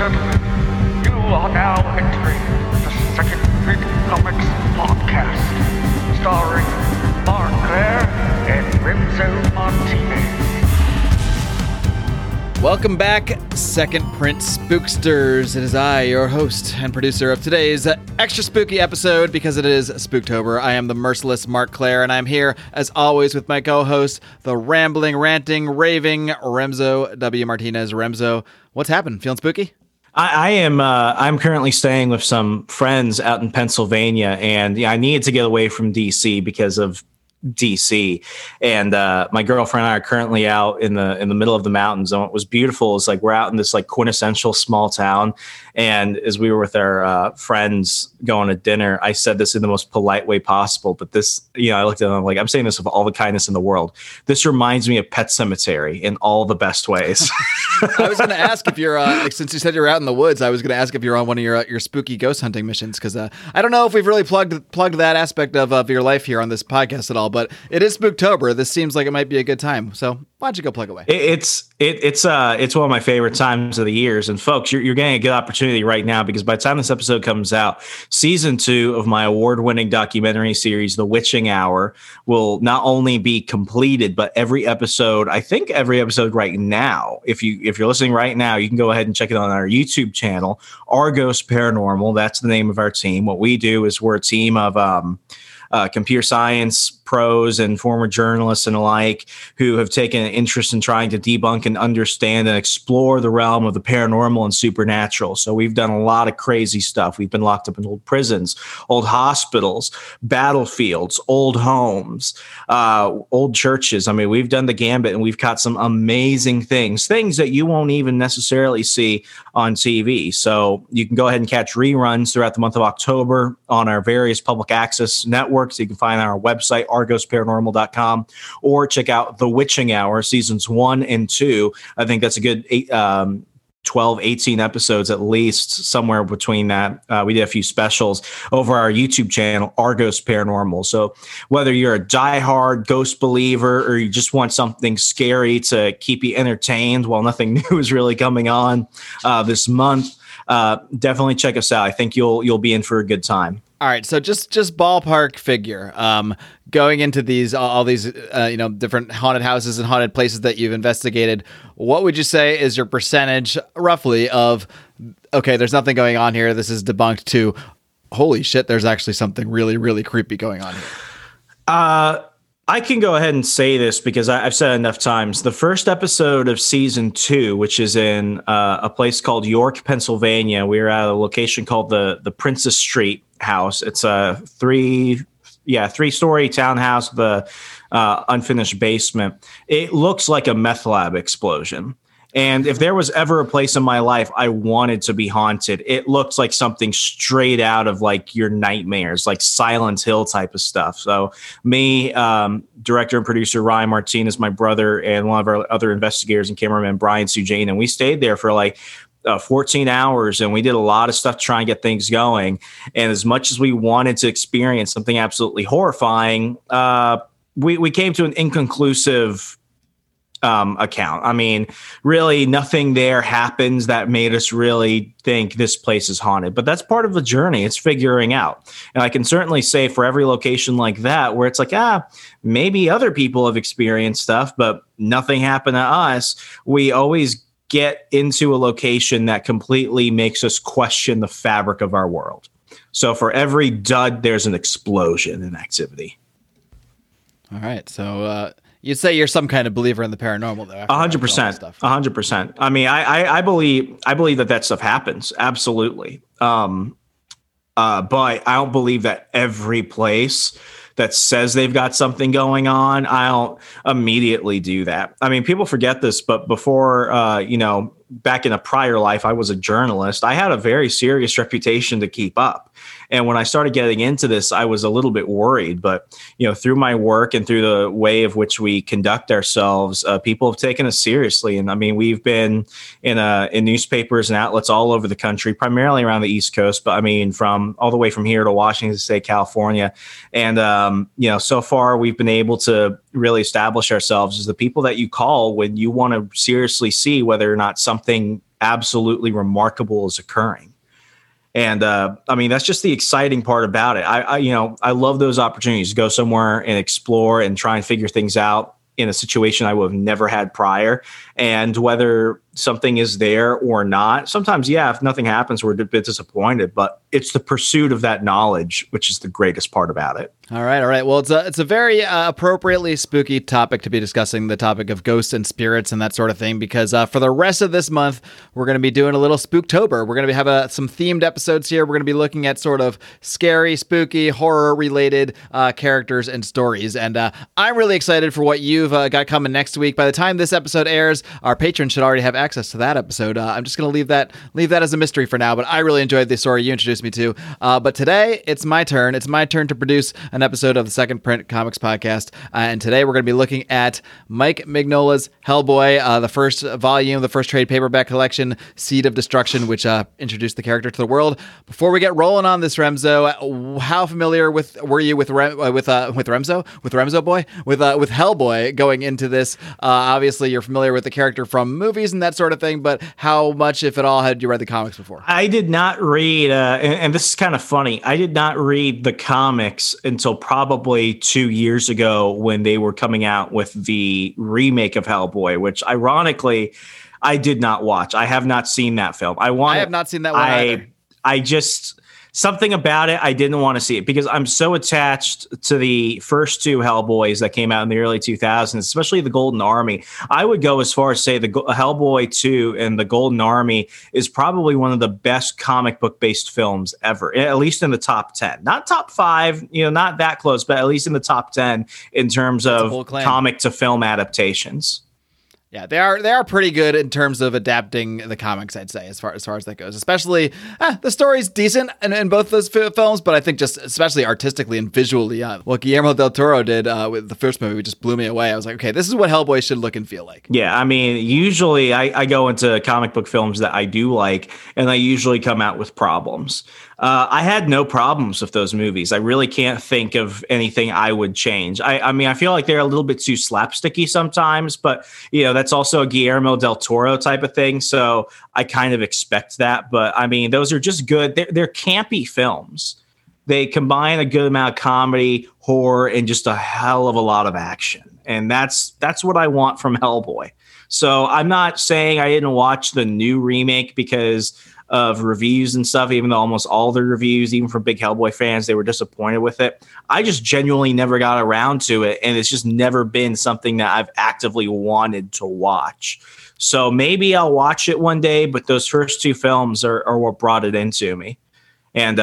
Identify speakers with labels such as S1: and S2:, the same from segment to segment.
S1: gentlemen, you are now entering the Second Print Comics Podcast, starring Mark Claire and Remzo Martinez.
S2: Welcome back, Second Print Spooksters. It is I, your host and producer of today's extra spooky episode because it is Spooktober. I am the merciless Mark Claire, and I'm here, as always, with my co-host, the rambling, ranting, raving Remzo W. Martinez. Remzo, what's happened? Feeling spooky?
S3: I'm currently staying with some friends out in Pennsylvania, and I needed to get away from DC because of DC, and my girlfriend and I are currently out in the middle of the mountains. And what was beautiful is we're out in this quintessential small town, and as we were with our friends going to dinner, I said this in the most polite way possible, but this, I looked at them I'm saying this with all the kindness in the world. This reminds me of Pet Sematary in all the best ways.
S2: I was going to ask if you're since you said you're out in the woods, I was going to ask if you're on one of your spooky ghost hunting missions, because I don't know if we've really plugged that aspect of your life here on this podcast at all. But it is Spooktober. This seems like it might be a good time. So why don't you go plug away?
S3: It's one of my favorite times of the years. And folks, you're getting a good opportunity right now, because by the time this episode comes out, season 2 of my award-winning documentary series, The Witching Hour, will not only be completed, but every episode right now, if you're listening right now, you can go ahead and check it on our YouTube channel, Argos Paranormal. That's the name of our team. What we do is we're a team of computer science pros and former journalists and alike who have taken an interest in trying to debunk and understand and explore the realm of the paranormal and supernatural. So we've done a lot of crazy stuff. We've been locked up in old prisons, old hospitals, battlefields, old homes, old churches. I mean, we've done the gambit, and we've caught some amazing things that you won't even necessarily see on TV. So you can go ahead and catch reruns throughout the month of October on our various public access networks. You can find on our website, argosparanormal.com, or check out The Witching Hour seasons 1 and 2. I think that's a good 12, 18 episodes at least, somewhere between that. We did a few specials over our YouTube channel, Argos Paranormal. So whether you're a diehard ghost believer or you just want something scary to keep you entertained while nothing new is really coming on this month, definitely check us out. I think you'll be in for a good time.
S2: All right, so just ballpark figure, going into all these different haunted houses and haunted places that you've investigated, what would you say is your percentage roughly of, okay, there's nothing going on here, this is debunked, to holy shit, there's actually something really, really creepy going on here?
S3: I can go ahead and say this because I've said it enough times. The first episode of season 2, which is in a place called York, Pennsylvania, we were at a location called the Princess Street house. It's a three-story townhouse with a unfinished basement. It looks like a meth lab explosion. And if there was ever a place in my life I wanted to be haunted, it looks like something straight out of your nightmares, like Silent Hill type of stuff. So me, director and producer Ryan Martinez, my brother, and one of our other investigators and cameraman Brian Sujane, and we stayed there for 14 hours, and we did a lot of stuff to try and get things going. And as much as we wanted to experience something absolutely horrifying, we came to an inconclusive account. I mean, really nothing there happens that made us really think this place is haunted, but that's part of the journey. It's figuring out. And I can certainly say for every location like that, where it's maybe other people have experienced stuff, but nothing happened to us, we always get into a location that completely makes us question the fabric of our world. So for every dud, there's an explosion in activity.
S2: All right. So, you'd say you're some kind of believer in the paranormal, though.
S3: 100%. 100%. I mean, I believe that stuff happens. Absolutely. But I don't believe that every place that says they've got something going on, I don't immediately do that. I mean, people forget this, but before, back in a prior life, I was a journalist. I had a very serious reputation to keep up. And when I started getting into this, I was a little bit worried. But, through my work and through the way of which we conduct ourselves, people have taken us seriously. And I mean, we've been in newspapers and outlets all over the country, primarily around the East Coast. But I mean, from all the way from here to Washington State, California. And, so far we've been able to really establish ourselves as the people that you call when you want to seriously see whether or not something absolutely remarkable is occurring. And I mean, that's just the exciting part about it. I love those opportunities to go somewhere and explore and try and figure things out in a situation I would have never had prior. And whether something is there or not, sometimes, if nothing happens, we're a bit disappointed, but it's the pursuit of that knowledge, which is the greatest part about it.
S2: All right. Well, it's a very appropriately spooky topic to be discussing, the topic of ghosts and spirits and that sort of thing, because for the rest of this month, we're going to be doing a little Spooktober. We're going to have some themed episodes here. We're going to be looking at sort of scary, spooky, horror-related characters and stories. And I'm really excited for what you've got coming next week. By the time this episode airs, our patrons should already have access to that episode. I'm just going to leave that as a mystery for now, but I really enjoyed the story you introduced me to. But today, it's my turn. It's my turn to produce an episode of the Second Print Comics Podcast. And today we're going to be looking at Mike Mignola's Hellboy, the first volume, the first trade paperback collection, Seed of Destruction, which introduced the character to the world. Before we get rolling on this, Remzo, how familiar were you with Hellboy going into this? Obviously, you're familiar with the character from movies and that sort of thing, but how much, if at all, had you read the comics before?
S3: I did not read, and this is kind of funny, I did not read the comics until probably 2 years ago when they were coming out with the remake of Hellboy, which ironically I did not watch. I have not seen that film. I have not seen that one either. I just, something about it, I didn't want to see it because I'm so attached to the first two Hellboys that came out in the early 2000s, especially the Golden Army. I would go as far as say the Hellboy 2 and the Golden Army is probably one of the best comic book based films ever, at least in the top 10, not top 5, not that close, but at least in the top 10 in terms of comic to film adaptations.
S2: Yeah, they are pretty good in terms of adapting the comics, I'd say, as far as that goes. Especially, the story's decent in both those films, but I think just especially artistically and visually, what Guillermo del Toro did with the first movie just blew me away. I was like, okay, this is what Hellboy should look and feel like.
S3: Yeah, I mean, usually I go into comic book films that I do like, and I usually come out with problems. I had no problems with those movies. I really can't think of anything I would change. I mean, I feel like they're a little bit too slapsticky sometimes, but that's also a Guillermo del Toro type of thing. So I kind of expect that. But I mean, those are just good. They're campy films. They combine a good amount of comedy, horror, and just a hell of a lot of action. And that's what I want from Hellboy. So I'm not saying I didn't watch the new remake because of reviews and stuff, even though almost all the reviews, even from big Hellboy fans, they were disappointed with it. I just genuinely never got around to it, and it's just never been something that I've actively wanted to watch. So maybe I'll watch it one day, but those first two films are what brought it into me. And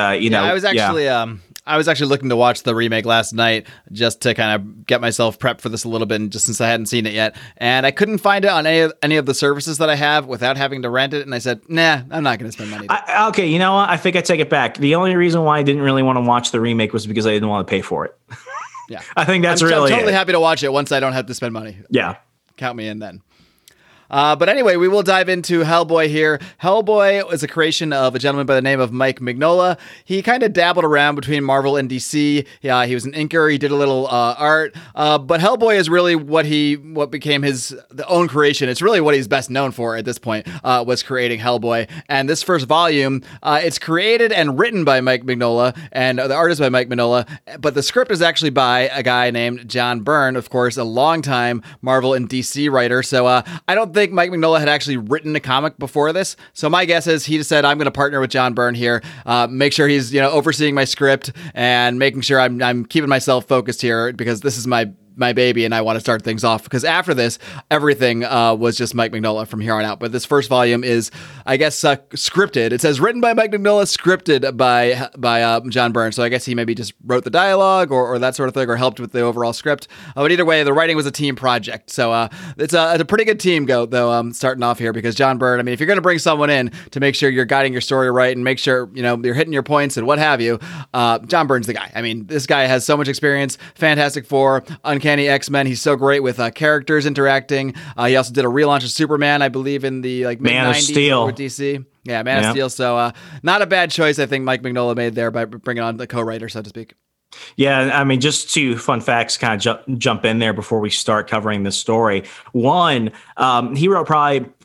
S2: I was actually looking to watch the remake last night just to kind of get myself prepped for this a little bit, and just since I hadn't seen it yet, and I couldn't find it on any of the services that I have without having to rent it. And I said, nah, I'm not going to spend money.
S3: Okay, you know what? I think I take it back. The only reason why I didn't really want to watch the remake was because I didn't want to pay for it.
S2: Yeah,
S3: I think I'm
S2: totally happy to watch it once I don't have to spend money.
S3: Yeah,
S2: count me in then. But anyway, we will dive into Hellboy here. Hellboy is a creation of a gentleman by the name of Mike Mignola. He kind of dabbled around between Marvel and DC. Yeah, he was an inker. He did a little art. But Hellboy is really what became his own creation. It's really what he's best known for at this point, was creating Hellboy. And this first volume, it's created and written by Mike Mignola, and the art is by Mike Mignola. But the script is actually by a guy named John Byrne, of course, a longtime Marvel and DC writer. So I don't think Mike Mignola had actually written a comic before this. So my guess is he just said, I'm going to partner with John Byrne here, make sure he's overseeing my script and making sure I'm keeping myself focused here, because this is my baby and I want to start things off, because after this everything was just Mike Mignola from here on out. But this first volume is, I guess, scripted. It says written by Mike Mignola, scripted by John Byrne. So I guess he maybe just wrote the dialogue or that sort of thing, or helped with the overall script. But either way, the writing was a team project. So it's a pretty good team though starting off here, because John Byrne, I mean, if you're going to bring someone in to make sure you're guiding your story right and make sure you're hitting your points and what have you, John Byrne's the guy. I mean, this guy has so much experience. Fantastic Four, Uncanny X-Men. He's so great with characters interacting. He also did a relaunch of Superman, I believe, in the
S3: Man of Steel
S2: with DC. Yeah, Man of Steel. So not a bad choice, I think, Mike Mignola made there by bringing on the co-writer, so to speak.
S3: Yeah, I mean, just two fun facts kind of jump in there before we start covering this story. One, he wrote probably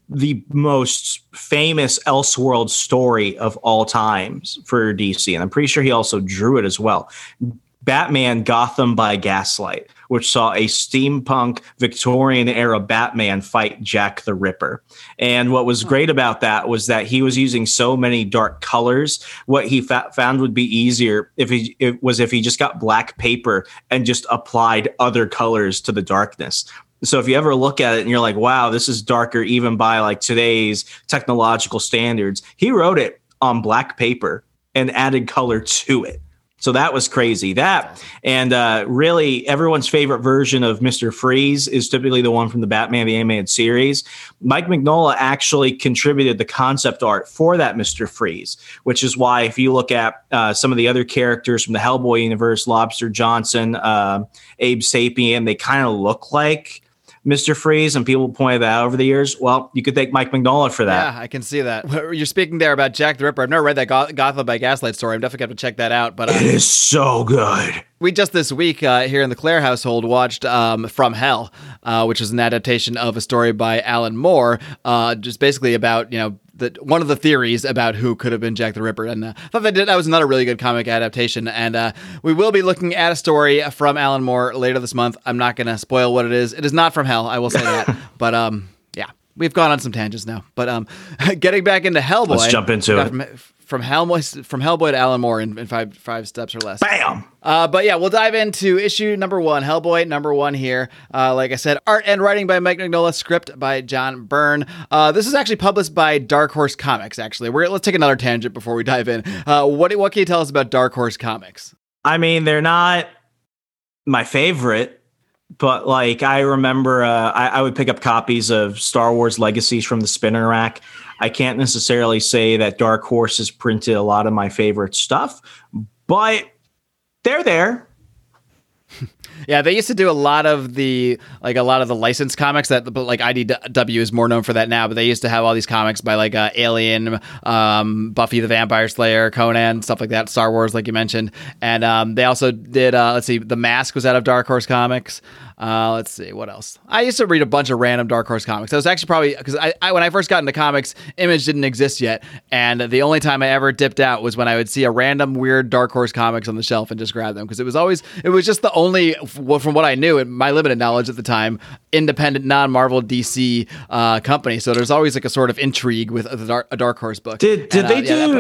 S3: the most famous Elseworld story of all times for DC. And I'm pretty sure he also drew it as well. Batman Gotham by Gaslight, which saw a steampunk Victorian era Batman fight Jack the Ripper. And what was great about that was that he was using so many dark colors. What he found would be easier if he just got black paper and just applied other colors to the darkness. So if you ever look at it and you're like, wow, this is darker even by like today's technological standards, he wrote it on black paper and added color to it. So that was crazy. That and really everyone's favorite version of Mr. Freeze is typically the one from the Batman the Animated Series. Mike Mignola actually contributed the concept art for that Mr. Freeze, which is why if you look at some of the other characters from the Hellboy universe, Lobster Johnson, Abe Sapien, they kind of look like Mr. Freeze, and people pointed that out over the years. Well, you could thank Mike Mignola for that.
S2: Yeah, I can see that. You're speaking there about Jack the Ripper. I've never read that Gotham by Gaslight story. I'm definitely going to check that out. But
S3: it is so good.
S2: We just this week here in the Clare household watched From Hell, which is an adaptation of a story by Alan Moore, just basically about, one of the theories about who could have been Jack the Ripper. And I thought that was another really good comic adaptation. And we will be looking at a story from Alan Moore later this month. I'm not going to spoil what it is. It is not From Hell, I will say that. But yeah, we've gone on some tangents now. But getting back into Hellboy.
S3: Let's jump into it.
S2: From Hellboy to Alan Moore in five steps or less.
S3: Bam!
S2: But yeah, we'll dive into issue number 1, Hellboy number 1 here. Like I said, art and writing by Mike Mignola, script by John Byrne. This is actually published by Dark Horse Comics, actually. Let's take another tangent before we dive in. What can you tell us about Dark Horse Comics?
S3: I mean, they're not my favorite, but like I remember I would pick up copies of Star Wars Legacies from the spinner rack. I can't necessarily say that Dark Horse has printed a lot of my favorite stuff, but they're there.
S2: Yeah, they used to do a lot of the licensed comics but like IDW is more known for that now, but they used to have all these comics by like Alien, Buffy the Vampire Slayer, Conan, stuff like that, Star Wars, like you mentioned. And they also did, The Mask was out of Dark Horse Comics. Let's see, what else? I used to read a bunch of random Dark Horse comics. I was actually probably, because I when I first got into comics, Image didn't exist yet. And the only time I ever dipped out was when I would see a random weird Dark Horse comics on the shelf and just grab them. Because it was just the only, from what I knew, and my limited knowledge at the time, independent, non-Marvel DC company. So there's always like a sort of intrigue with a Dark Horse book.
S3: Did they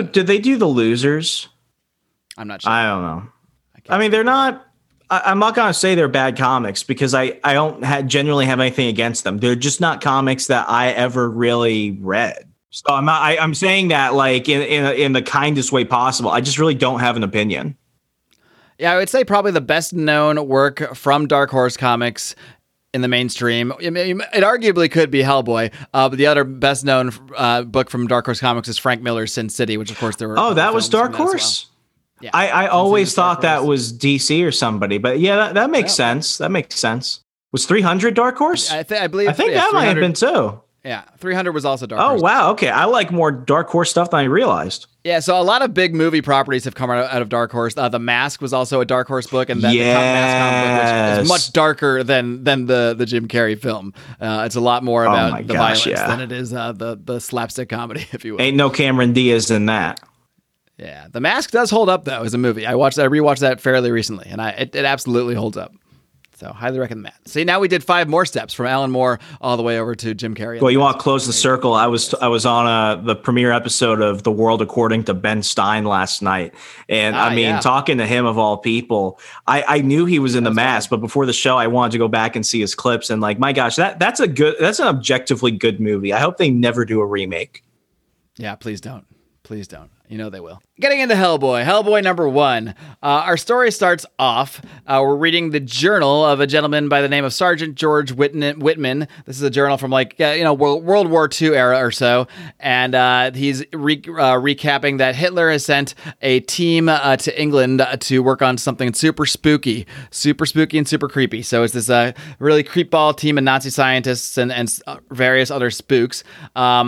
S3: do The Losers?
S2: I'm not sure.
S3: I don't know. I mean, they're not. I'm not going to say they're bad comics because I don't genuinely have anything against them. They're just not comics that I ever really read. So I'm saying that like in the kindest way possible. I just really don't have an opinion.
S2: Yeah, I would say probably the best known work from Dark Horse Comics in the mainstream. I mean, it arguably could be Hellboy, but the other best known book from Dark Horse Comics is Frank Miller's Sin City, which of course there were.
S3: Oh, that was Dark Horse? Yeah, I always thought that was DC or somebody, but yeah, that makes sense. That makes sense. Was 300 Dark Horse?
S2: I believe
S3: that might have been too.
S2: Yeah, 300 was also Dark Horse.
S3: Oh, wow. Okay, I like more Dark Horse stuff than I realized.
S2: Yeah, so a lot of big movie properties have come out of Dark Horse. The Mask was also a Dark Horse book, and the Mask comic book, which is much darker than the Jim Carrey film. It's a lot more about the violence than it is the slapstick comedy, if you will.
S3: Ain't no Cameron Diaz in that.
S2: Yeah, The Mask does hold up though as a movie. I rewatched that fairly recently, and it absolutely holds up. So highly recommend that. See, now we did 5 more steps from Alan Moore all the way over to Jim Carrey.
S3: Well, you want to close the circle? I was on the premiere episode of The World According to Ben Stein last night, and talking to him of all people, I knew he was in The Mask, but before the show, I wanted to go back and see his clips, and like, my gosh, that's an objectively good movie. I hope they never do a remake.
S2: Yeah, please don't. Please don't. You know they will. Getting into Hellboy number 1. Our story starts off. We're reading the journal of a gentleman by the name of Sergeant George Whitman. This is a journal from World War II era or so, and he's recapping that Hitler has sent a team to England to work on something super spooky and super creepy. So it's this really creepball team of Nazi scientists and various other spooks.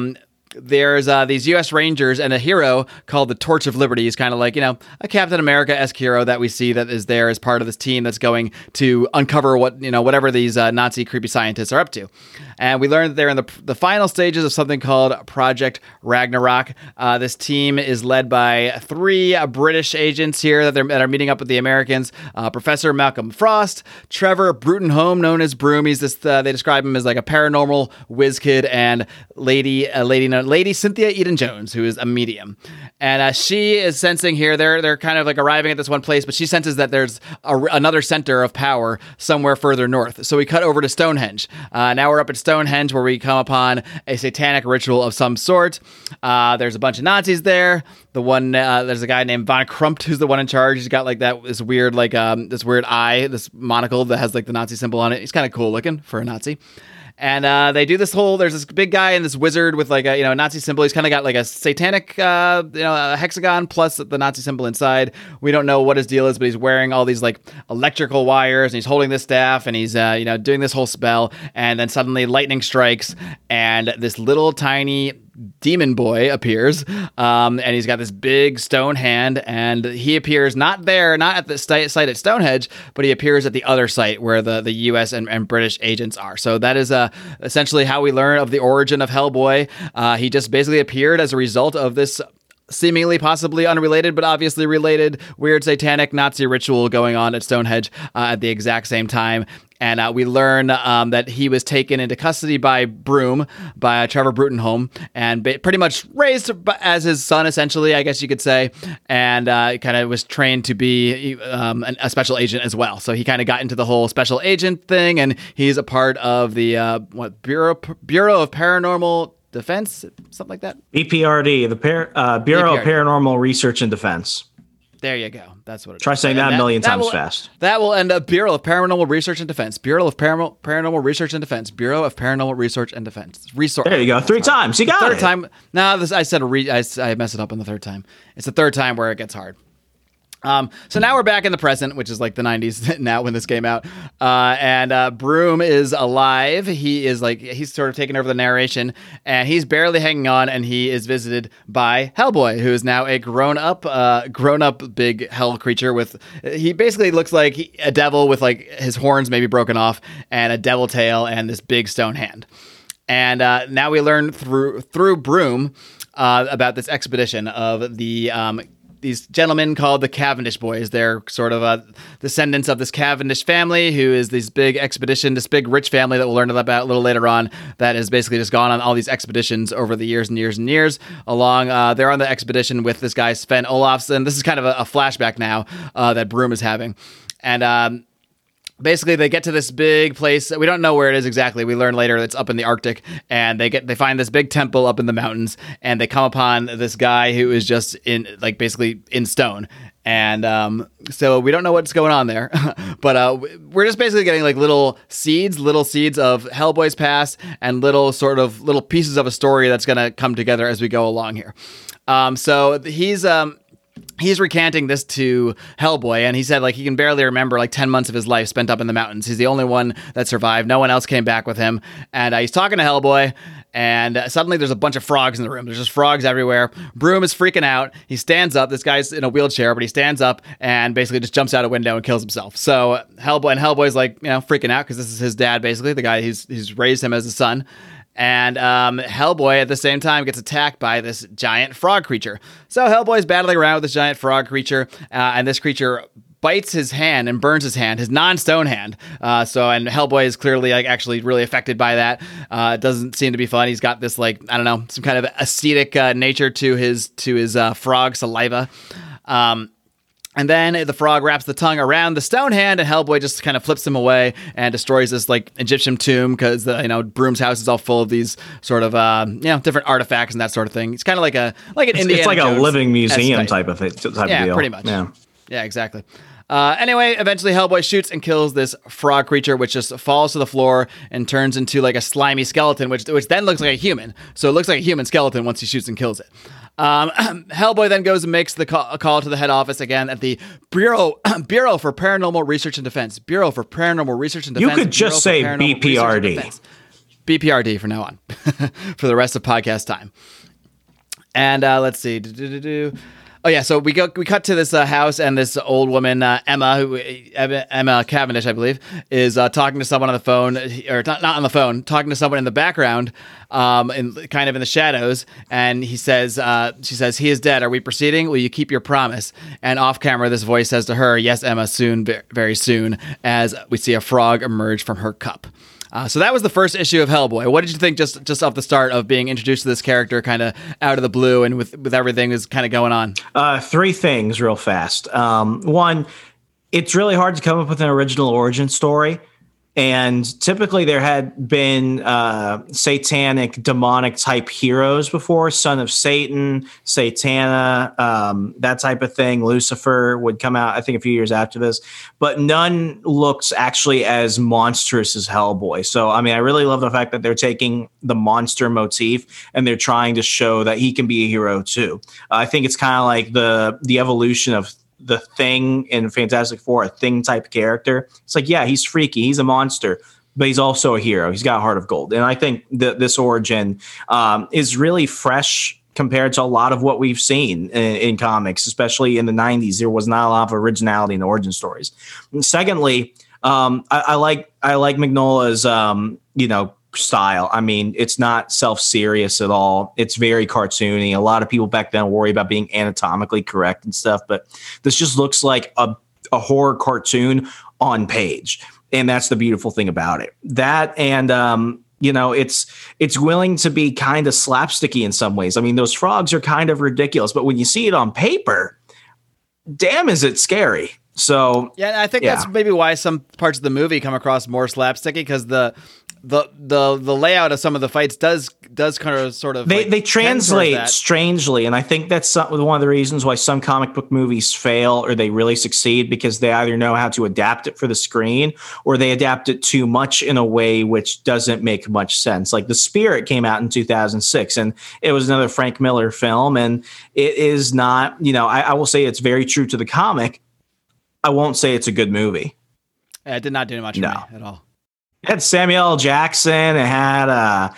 S2: there's these U.S. Rangers and a hero called the Torch of Liberty. He's kind of like, a Captain America-esque hero that we see that is there as part of this team that's going to uncover whatever these Nazi creepy scientists are up to. And we learned that they're in the final stages of something called Project Ragnarok. This team is led by 3 British agents here that are meeting up with the Americans. Professor Malcolm Frost, Trevor Brutenholm, known as Broom. He's this. They describe him as like a paranormal whiz kid, and Lady Cynthia Eden-Jones, who is a medium. And she is sensing here, they're kind of like arriving at this one place, but she senses that there's another center of power somewhere further north. So we cut over to Stonehenge. Now we're up at Stonehenge, where we come upon a satanic ritual of some sort. There's a bunch of Nazis there. There's a guy named Von Krumpt who's the one in charge. He's got like this weird eye, this monocle that has like the Nazi symbol on it. He's kind of cool looking for a Nazi. And they do this there's this big guy and this wizard with like a Nazi symbol. He's kind of got like a satanic a hexagon plus the Nazi symbol inside. We don't know what his deal is, but he's wearing all these like electrical wires, and he's holding this staff, and he's doing this whole spell. And then suddenly lightning strikes, and this little tiny demon boy appears, and he's got this big stone hand, and he appears not at the site at Stonehenge, but he appears at the other site where the U.S. and British agents are. So that is essentially how we learn of the origin of Hellboy. He just basically appeared as a result of this seemingly possibly unrelated, but obviously related, weird satanic Nazi ritual going on at Stonehenge at the exact same time. And we learn that he was taken into custody by Broom, by Trevor Brutenholm, and pretty much raised as his son, essentially, I guess you could say, and kind of was trained to be a special agent as well. So he kind of got into the whole special agent thing, and he's a part of the Bureau of Paranormal Defense, something like that.
S3: BPRD, the Bureau of Paranormal Research and Defense.
S2: There you go. That's what it is.
S3: Try saying that a million times fast.
S2: That will end up Bureau of Paranormal Research and Defense. Bureau of Paranormal Research and Defense. Bureau of Paranormal Research and Defense.
S3: There you go. 3 times. You got it.
S2: Third time. No, I said I messed it up on the third time. It's the third time where it gets hard. So now we're back in the present, which is like the 90s now when this came out. And Broom is alive. He's sort of taking over the narration, and he's barely hanging on, and he is visited by Hellboy, who is now a grown-up big hell creature he basically looks like a devil with like his horns maybe broken off and a devil tail and this big stone hand. And now we learn through Broom about this expedition of these gentlemen called the Cavendish Boys. They're sort of descendants of this Cavendish family, who is this big rich family that we'll learn about a little later on, that has basically just gone on all these expeditions over the years and years and years. They're on the expedition with this guy, Sven Olafsson. This is kind of a flashback now that Broom is having. And basically, they get to this big place. We don't know where it is exactly. We learn later it's up in the Arctic, and they find this big temple up in the mountains, and they come upon this guy who is just basically in stone. And so we don't know what's going on there, but we're just basically getting like little seeds of Hellboy's past and little pieces of a story that's going to come together as we go along here. So he's recanting this to Hellboy, and he said like he can barely remember like 10 months of his life spent up in the mountains. He's the only one that survived. No one else came back with him. And he's talking to Hellboy, and suddenly there's a bunch of frogs in the room. There's just frogs everywhere. Broom is freaking out. He stands up. This guy's in a wheelchair, but he stands up and basically just jumps out a window and kills himself. So Hellboy's like, freaking out because this is his dad, basically, the guy he's raised him as a son. And Hellboy, at the same time, gets attacked by this giant frog creature. So Hellboy's battling around with this giant frog creature, and this creature bites his hand and burns his hand, his non-stone hand. And Hellboy is clearly actually really affected by that. It doesn't seem to be fun. He's got this some kind of ascetic nature to his frog saliva. And then the frog wraps the tongue around the stone hand, and Hellboy just kind of flips him away and destroys this Egyptian tomb because Broom's house is all full of these sort of different artifacts and that sort of thing. It's kind of like an Indiana
S3: It's like
S2: Jones
S3: a living museum type of deal.
S2: Pretty much. Yeah, exactly. Anyway, eventually Hellboy shoots and kills this frog creature, which just falls to the floor and turns into like a slimy skeleton, which then looks like a human. So it looks like a human skeleton once he shoots and kills it. Hellboy then goes and makes a call to the head office again at the Bureau for Paranormal Research and Defense. Bureau for Paranormal Research and Defense.
S3: You could just say BPRD.
S2: BPRD from now on for the rest of podcast time. And let's see. Oh yeah, so we cut to this house, and this old woman, Emma Cavendish, I believe, is talking to someone on the phone, or not on the phone, talking to someone in the background, in the shadows. And she says, "He is dead. Are we proceeding? Will you keep your promise?" And off camera, this voice says to her, "Yes, Emma, soon, very soon." As we see a frog emerge from her cup. So that was the first issue of Hellboy. What did you think just off the start of being introduced to this character kind of out of the blue and with everything that's kind of going on?
S3: 3 things real fast. One, it's really hard to come up with an original origin story. And typically there had been satanic, demonic type heroes before. Son of Satan, Satana, that type of thing. Lucifer would come out, I think, a few years after this. But none looks actually as monstrous as Hellboy. So, I mean, I really love the fact that they're taking the monster motif and they're trying to show that he can be a hero too. I think it's kind of like the evolution of the Thing in Fantastic Four, a Thing type character. It's like, yeah, he's freaky, he's a monster, but he's also a hero. He's got a heart of gold. And I think that this origin is really fresh compared to a lot of what we've seen in comics, especially in the 90s. There was not a lot of originality in origin stories. And secondly, I like Mignola's style. I mean, it's not self-serious at all. It's very cartoony. A lot of people back then worry about being anatomically correct and stuff, but this just looks like a horror cartoon on page. And that's the beautiful thing about it. That and it's willing to be kind of slapsticky in some ways. I mean, those frogs are kind of ridiculous, but when you see it on paper, damn, is it scary. So
S2: yeah, I think that's maybe why some parts of the movie come across more slapsticky, because the layout of some of the fights does kind of sort of
S3: they translate strangely, and I think that's one of the reasons why some comic book movies fail or they really succeed, because they either know how to adapt it for the screen or they adapt it too much in a way which doesn't make much sense. Like The Spirit came out in 2006, and it was another Frank Miller film, and it is not, I will say it's very true to the comic. I won't say it's a good movie.
S2: It did not do much for me at all.
S3: It had Samuel L. Jackson. It had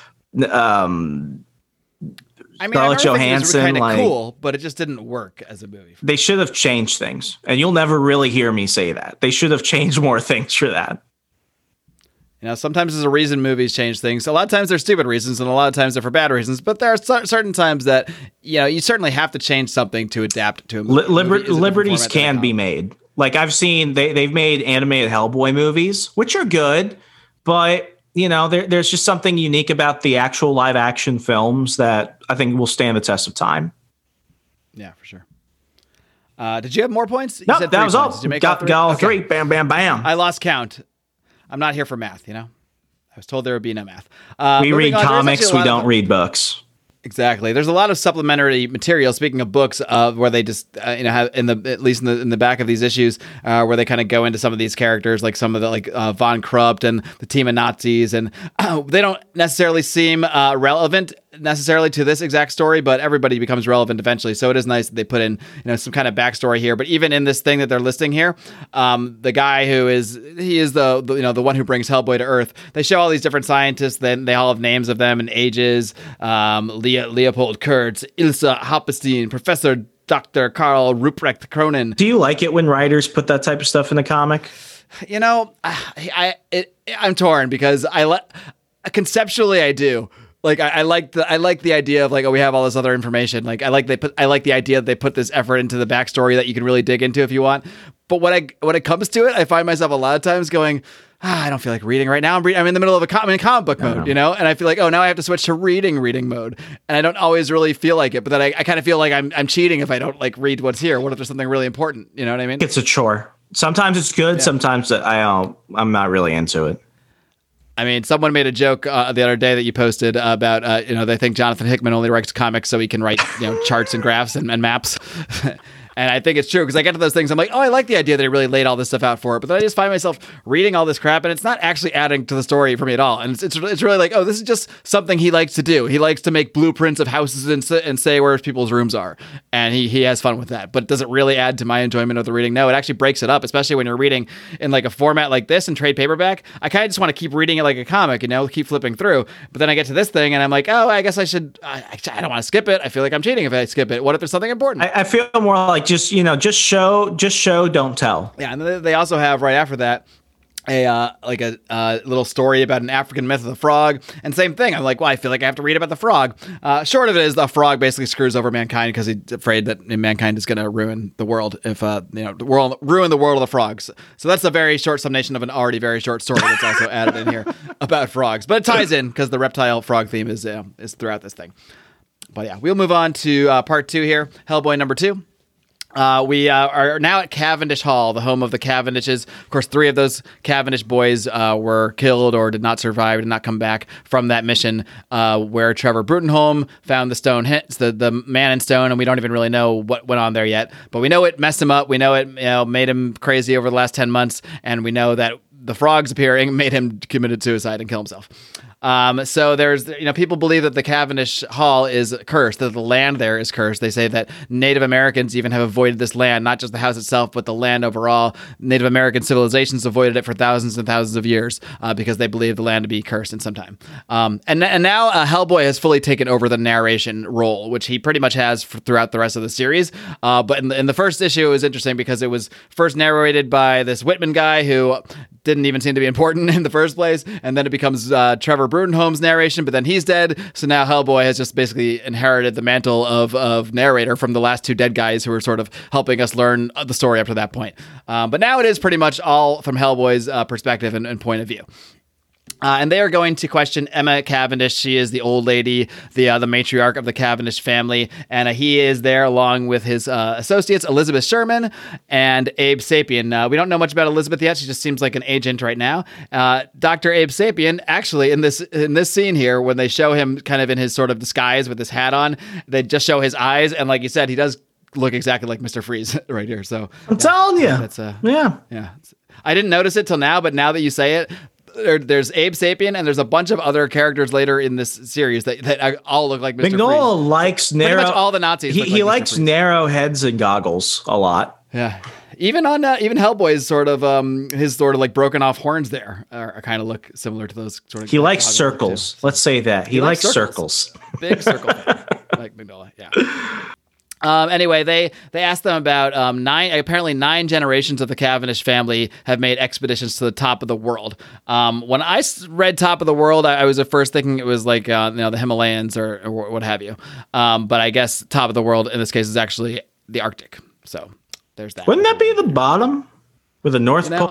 S3: Scarlett Johansson.
S2: Kind of cool, but it just didn't work as a movie.
S3: They should have changed things, and you'll never really hear me say that. They should have changed more things for that.
S2: Sometimes there's a reason movies change things. A lot of times they're stupid reasons, and a lot of times they're for bad reasons. But there are certain times that you certainly have to change something to adapt to a movie.
S3: Liberties can be made. Like I've seen, they've made animated Hellboy movies, which are good, but there's just something unique about the actual live action films that I think will stand the test of time.
S2: Yeah, for sure. Did you have more points?
S3: No, that was all. Did you make got all 3? Bam, bam, bam.
S2: I lost count. I'm not here for math. I was told there would be no math.
S3: We read comics. We don't read books.
S2: Exactly. There's a lot of supplementary material. Speaking of books, where they just have at least in the back of these issues, where they kind of go into some of these characters, like some of the Von Krupt and the team of Nazis, and they don't necessarily seem relevant necessarily to this exact story, but everybody becomes relevant eventually. So it is nice that they put in some kind of backstory here. But even in this thing that they're listing here, the guy who is the one who brings Hellboy to Earth, they show all these different scientists. Then they all have names of them and ages. Leopold Kurtz, Ilsa Hoppenstein, Professor Dr. Karl Ruprecht Cronin.
S3: Do you like it when writers put that type of stuff in a comic?
S2: I'm torn, because conceptually I do. Like I like the idea of we have all this other information. Like I like the idea that they put this effort into the backstory that you can really dig into if you want. But when it comes to it, I find myself a lot of times going, I don't feel like reading right now. I'm in the middle of I'm in comic book mode, and I feel like, now I have to switch to reading mode, and I don't always really feel like it. But then I kind of feel like I'm cheating if I don't read what's here. What if there's something really important? You know what I mean?
S3: It's a chore. Sometimes it's good. Yeah. Sometimes I'm not really into it.
S2: I mean, someone made a joke the other day that you posted about, they think Jonathan Hickman only writes comics so he can write, charts and graphs and maps. And I think it's true because I get to those things. I'm like, oh, I like the idea that he really laid all this stuff out for it. But then I just find myself reading all this crap and it's not actually adding to the story for me at all. And it's really like, oh, this is just something he likes to do. He likes to make blueprints of houses and say where people's rooms are. And he has fun with that. But does it really add to my enjoyment of the reading? No, it actually breaks it up, especially when you're reading in like a format like this in trade paperback. I kind of just want to keep reading it like a comic, keep flipping through. But then I get to this thing and I'm like, oh, I guess I don't want to skip it. I feel like I'm cheating if I skip it. What if there's something important?
S3: I feel more like just show, don't tell.
S2: Yeah, and they also have right after that a little story about an African myth of the frog, and same thing. I'm like, well, I feel like I have to read about the frog. Short of it is the frog basically screws over mankind because he's afraid that mankind is going to ruin the world if ruin the world of the frogs. So that's a very short summation of an already very short story that's also added in here about frogs, but it ties in because the reptile frog theme is throughout this thing. But yeah, we'll move on to part 2 here, Hellboy number 2. We are now at Cavendish Hall, the home of the Cavendishes. Of course, 3 of those Cavendish boys were killed or did not survive, did not come back from that mission where Trevor Brutenholm found the stone hits, the man in stone, and we don't even really know what went on there yet. But we know it messed him up. We know it made him crazy over the last 10 months, and we know that the frogs appearing made him committed suicide and kill himself. So there's, people believe that the Cavendish Hall is cursed, that the land there is cursed. They say that Native Americans even have avoided this land, not just the house itself, but the land overall. Native American civilizations avoided it for thousands and thousands of years because they believe the land to be cursed in some time. And now Hellboy has fully taken over the narration role, which he pretty much has throughout the rest of the series. But in the first issue, it was interesting because it was first narrated by this Whitman guy who didn't even seem to be important in the first place, and then it becomes Trevor Brutenholm's narration, but then he's dead, so now Hellboy has just basically inherited the mantle of narrator from the last 2 dead guys who were sort of helping us learn the story up to that point. But now it is pretty much all from Hellboy's perspective and point of view. And they are going to question Emma Cavendish. She is the old lady, the matriarch of the Cavendish family. And he is there along with his associates, Elizabeth Sherman and Abe Sapien. We don't know much about Elizabeth yet. She just seems like an agent right now. Dr. Abe Sapien, actually, in this scene here, when they show him kind of in his sort of disguise with his hat on, they just show his eyes. And like you said, he does look exactly like Mr. Freeze right here. So
S3: I'm telling you.
S2: That's yeah. I didn't notice it till now, but now that you say it, there's Abe Sapien, and there's a bunch of other characters later in this series that all look like Mr.
S3: Mignola
S2: Freeze.
S3: likes narrow.
S2: Pretty much all the Nazis.
S3: He likes narrow heads and goggles a lot.
S2: Yeah, even Hellboy's sort of his sort of like broken off horns there are kind of look similar to those sort of.
S3: He likes circles. Let's say that he likes circles.
S2: Big circle, like Mignola. Yeah. Anyway, they asked them about 9 generations of the Cavendish family have made expeditions to the top of the world. When I read top of the world, I was at first thinking it was like the Himalayas or what have you. But I guess top of the world in this case is actually the Arctic. So there's that.
S3: Wouldn't that be the bottom with the North Pole?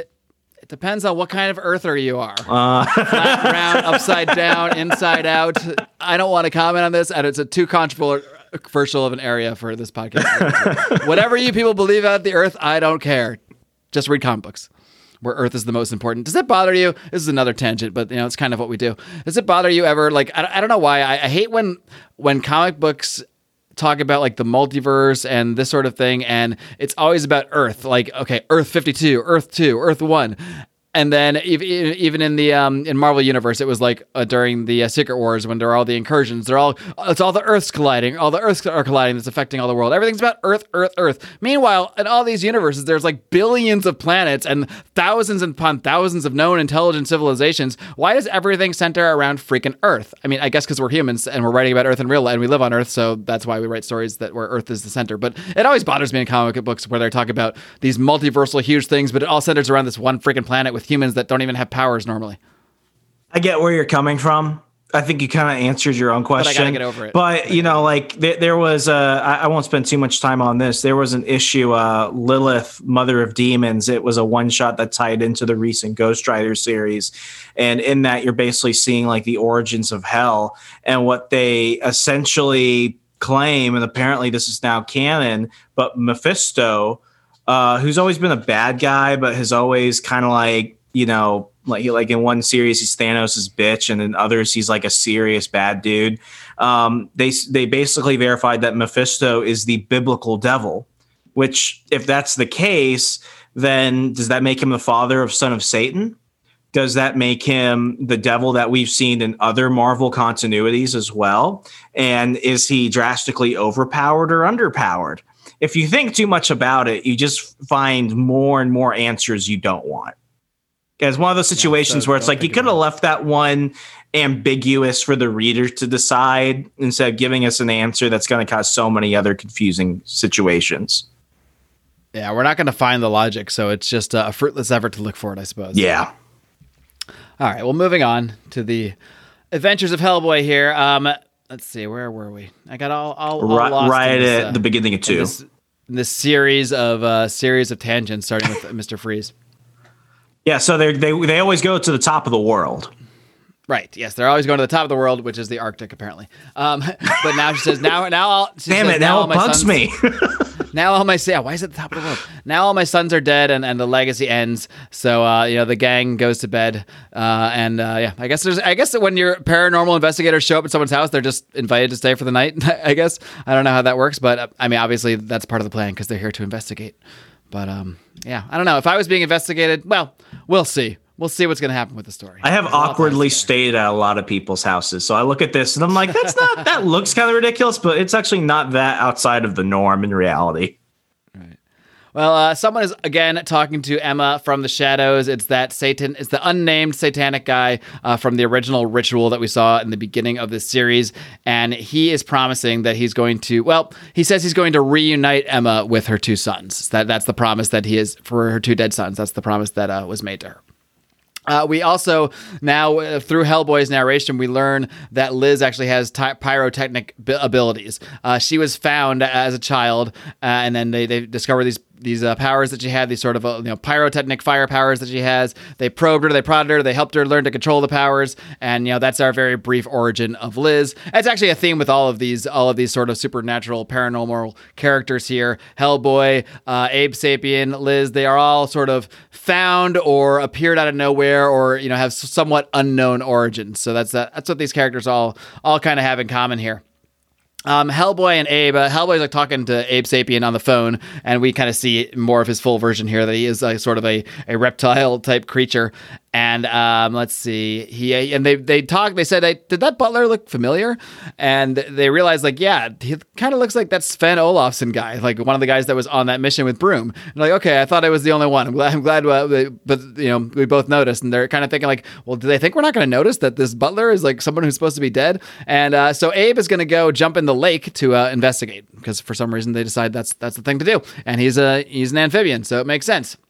S2: It depends on what kind of earther you are. Flat, round, upside down, inside out. I don't want to comment on this, and it's a too controversial of an area for this podcast. Whatever you people believe about the Earth, I don't care. Just read comic books, where Earth is the most important. Does it bother you? This is another tangent, but it's kind of what we do. Does it bother you ever? Like, I don't know why. I hate when comic books talk about like the multiverse and this sort of thing, and it's always about Earth. Like, okay, Earth 52, Earth 2, Earth 1. And then even in the in Marvel Universe, it was like during the Secret Wars when there are all the incursions. It's all the Earths colliding. All the Earths are colliding. That's affecting all the world. Everything's about Earth, Earth, Earth. Meanwhile, in all these universes, there's like billions of planets and thousands upon thousands of known intelligent civilizations. Why does everything center around freaking Earth? I mean, I guess because we're humans and we're writing about Earth in real life and we live on Earth, so that's why we write stories where Earth is the center. But it always bothers me in comic books where they talk about these multiversal huge things, but it all centers around this one freaking planet with humans that don't even have powers normally.
S3: I get where you're coming from. I think you kind of answered your own question.
S2: But I gotta get over it.
S3: But, there was I won't spend too much time on this. There was an issue, Lilith, Mother of Demons. It was a one-shot that tied into the recent Ghost Rider series. And in that, you're basically seeing like the origins of hell and what they essentially claim. And apparently this is now canon, but Mephisto, who's always been a bad guy, but has always kind of like in one series he's Thanos' bitch, and in others he's like a serious bad dude. They basically verified that Mephisto is the biblical devil, which if that's the case, then does that make him the father of Son of Satan? Does that make him the devil that we've seen in other Marvel continuities as well? And is he drastically overpowered or underpowered? If you think too much about it, you just find more and more answers you don't want. It's one of those situations where it's like you could have left that one ambiguous for the reader to decide instead of giving us an answer that's going to cause so many other confusing situations.
S2: Yeah, we're not going to find the logic, so it's just a fruitless effort to look for it, I suppose.
S3: Yeah.
S2: All right, well, moving on to the adventures of Hellboy here. Let's see, where were we? I got all lost
S3: right
S2: in this,
S3: at the beginning of 2.
S2: In this series of tangents, starting with Mr. Freeze.
S3: Yeah, so they always go to the top of the world.
S2: Right. Yes, they're always going to the top of the world, which is the Arctic, apparently. But now she says, now it
S3: bugs me.
S2: Now all my why is it the top of the world? Now all my sons are dead, and the legacy ends. So the gang goes to bed, I guess that when your paranormal investigators show up at someone's house, they're just invited to stay for the night. I guess I don't know how that works, but I mean, obviously that's part of the plan because they're here to investigate. But I don't know if I was being investigated. Well, we'll see. We'll see what's going to happen with the story.
S3: I have awkwardly stayed at a lot of people's houses. So I look at this and I'm like, that looks kind of ridiculous, but it's actually not that outside of the norm in reality.
S2: Right. Well, someone is again talking to Emma from the shadows. It's that Satan. It's the unnamed satanic guy from the original ritual that we saw in the beginning of this series. And he is promising that he's going to, he says he's going to reunite Emma with her 2 sons. That's the promise that he is for her 2 dead sons. That's the promise that was made to her. We also now, through Hellboy's narration, we learn that Liz actually has pyrotechnic abilities. She was found as a child, and then they discover these powers that she had, these sort of pyrotechnic fire powers that she has. They probed her, they prodded her, they helped her learn to control the powers, and that's our very brief origin of Liz. It's actually a theme with all of these sort of supernatural, paranormal characters here. Hellboy, Abe Sapien, Liz, they are all sort of found or appeared out of nowhere, or have somewhat unknown origins. So that's what these characters all kind of have in common here. Hellboy and Abe. Hellboy's like talking to Abe Sapien on the phone, and we kind of see more of his full version here, that he is sort of a reptile type creature. And let's see, they talk. They said, "Did that butler look familiar?" And they realized, yeah, he kind of looks like that Sven Olafsson guy, like one of the guys that was on that mission with Broom. And like, okay, I thought I was the only one. I'm glad, but we both noticed. And they're kind of thinking well, do they think we're not going to notice that this butler is like someone who's supposed to be dead? And so Abe is going to go jump in the lake to investigate, because for some reason they decide that's the thing to do. And he's an amphibian, so it makes sense.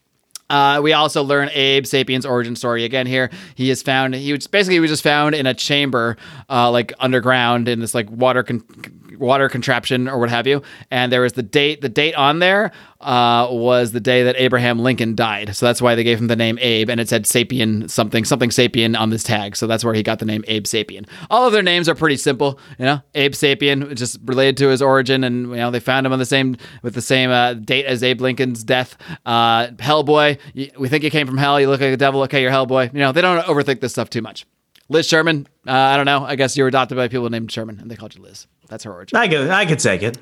S2: We also learn Abe Sapien's origin story again here. He was just found in a chamber, like underground in this like water contraption or what have you. And there was the date on there was the day that Abraham Lincoln died. So that's why they gave him the name Abe, and it said Sapien, something Sapien on this tag. So that's where he got the name Abe Sapien. All of their names are pretty simple, Abe Sapien, just related to his origin, and they found him on with the same date as Abe Lincoln's death. Hellboy, we think you came from hell, you look like a devil, okay, you're Hellboy. They don't overthink this stuff too much. Liz Sherman, I don't know, I guess you were adopted by people named Sherman and they called you Liz. That's her origin.
S3: I could take it.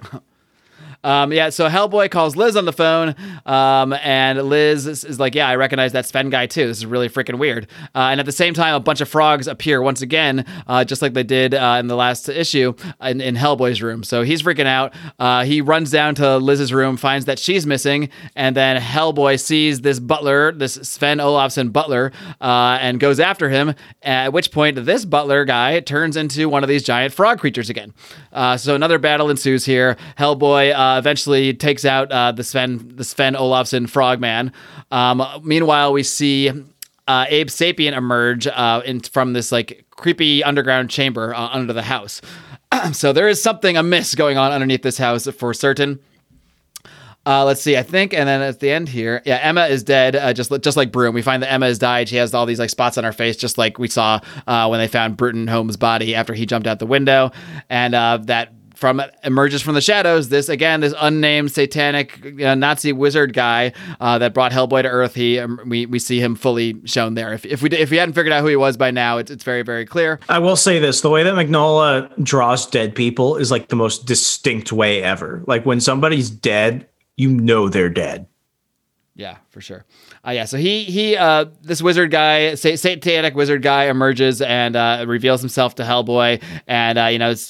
S2: So Hellboy calls Liz on the phone, and Liz is like, yeah, I recognize that Sven guy too. This is really freaking weird. And at the same time, a bunch of frogs appear once again, just like they did in the last issue in Hellboy's room. So he's freaking out. He runs down to Liz's room, finds that she's missing, and then Hellboy sees this butler, this Sven Olafsson butler, and goes after him, at which point this butler guy turns into one of these giant frog creatures again. So another battle ensues here. Hellboy eventually takes out the Sven Olafsson frogman. Meanwhile, we see Abe Sapien emerge from this like creepy underground chamber under the house. So there is something amiss going on underneath this house for certain. Let's see, I think, and then at the end here, yeah, Emma is dead, just like Broom. We find that Emma has died. She has all these like spots on her face, just like we saw when they found Bruton Holmes' body after he jumped out the window, and that emerges from the shadows. This unnamed satanic Nazi wizard guy that brought Hellboy to Earth. We see him fully shown there. If we hadn't figured out who he was by now, it's very, very clear.
S3: I will say this: the way that Mignola draws dead people is like the most distinct way ever. Like when somebody's dead, you know they're dead.
S2: Yeah, for sure. Yeah, so this wizard guy, satanic wizard guy, emerges and reveals himself to Hellboy, and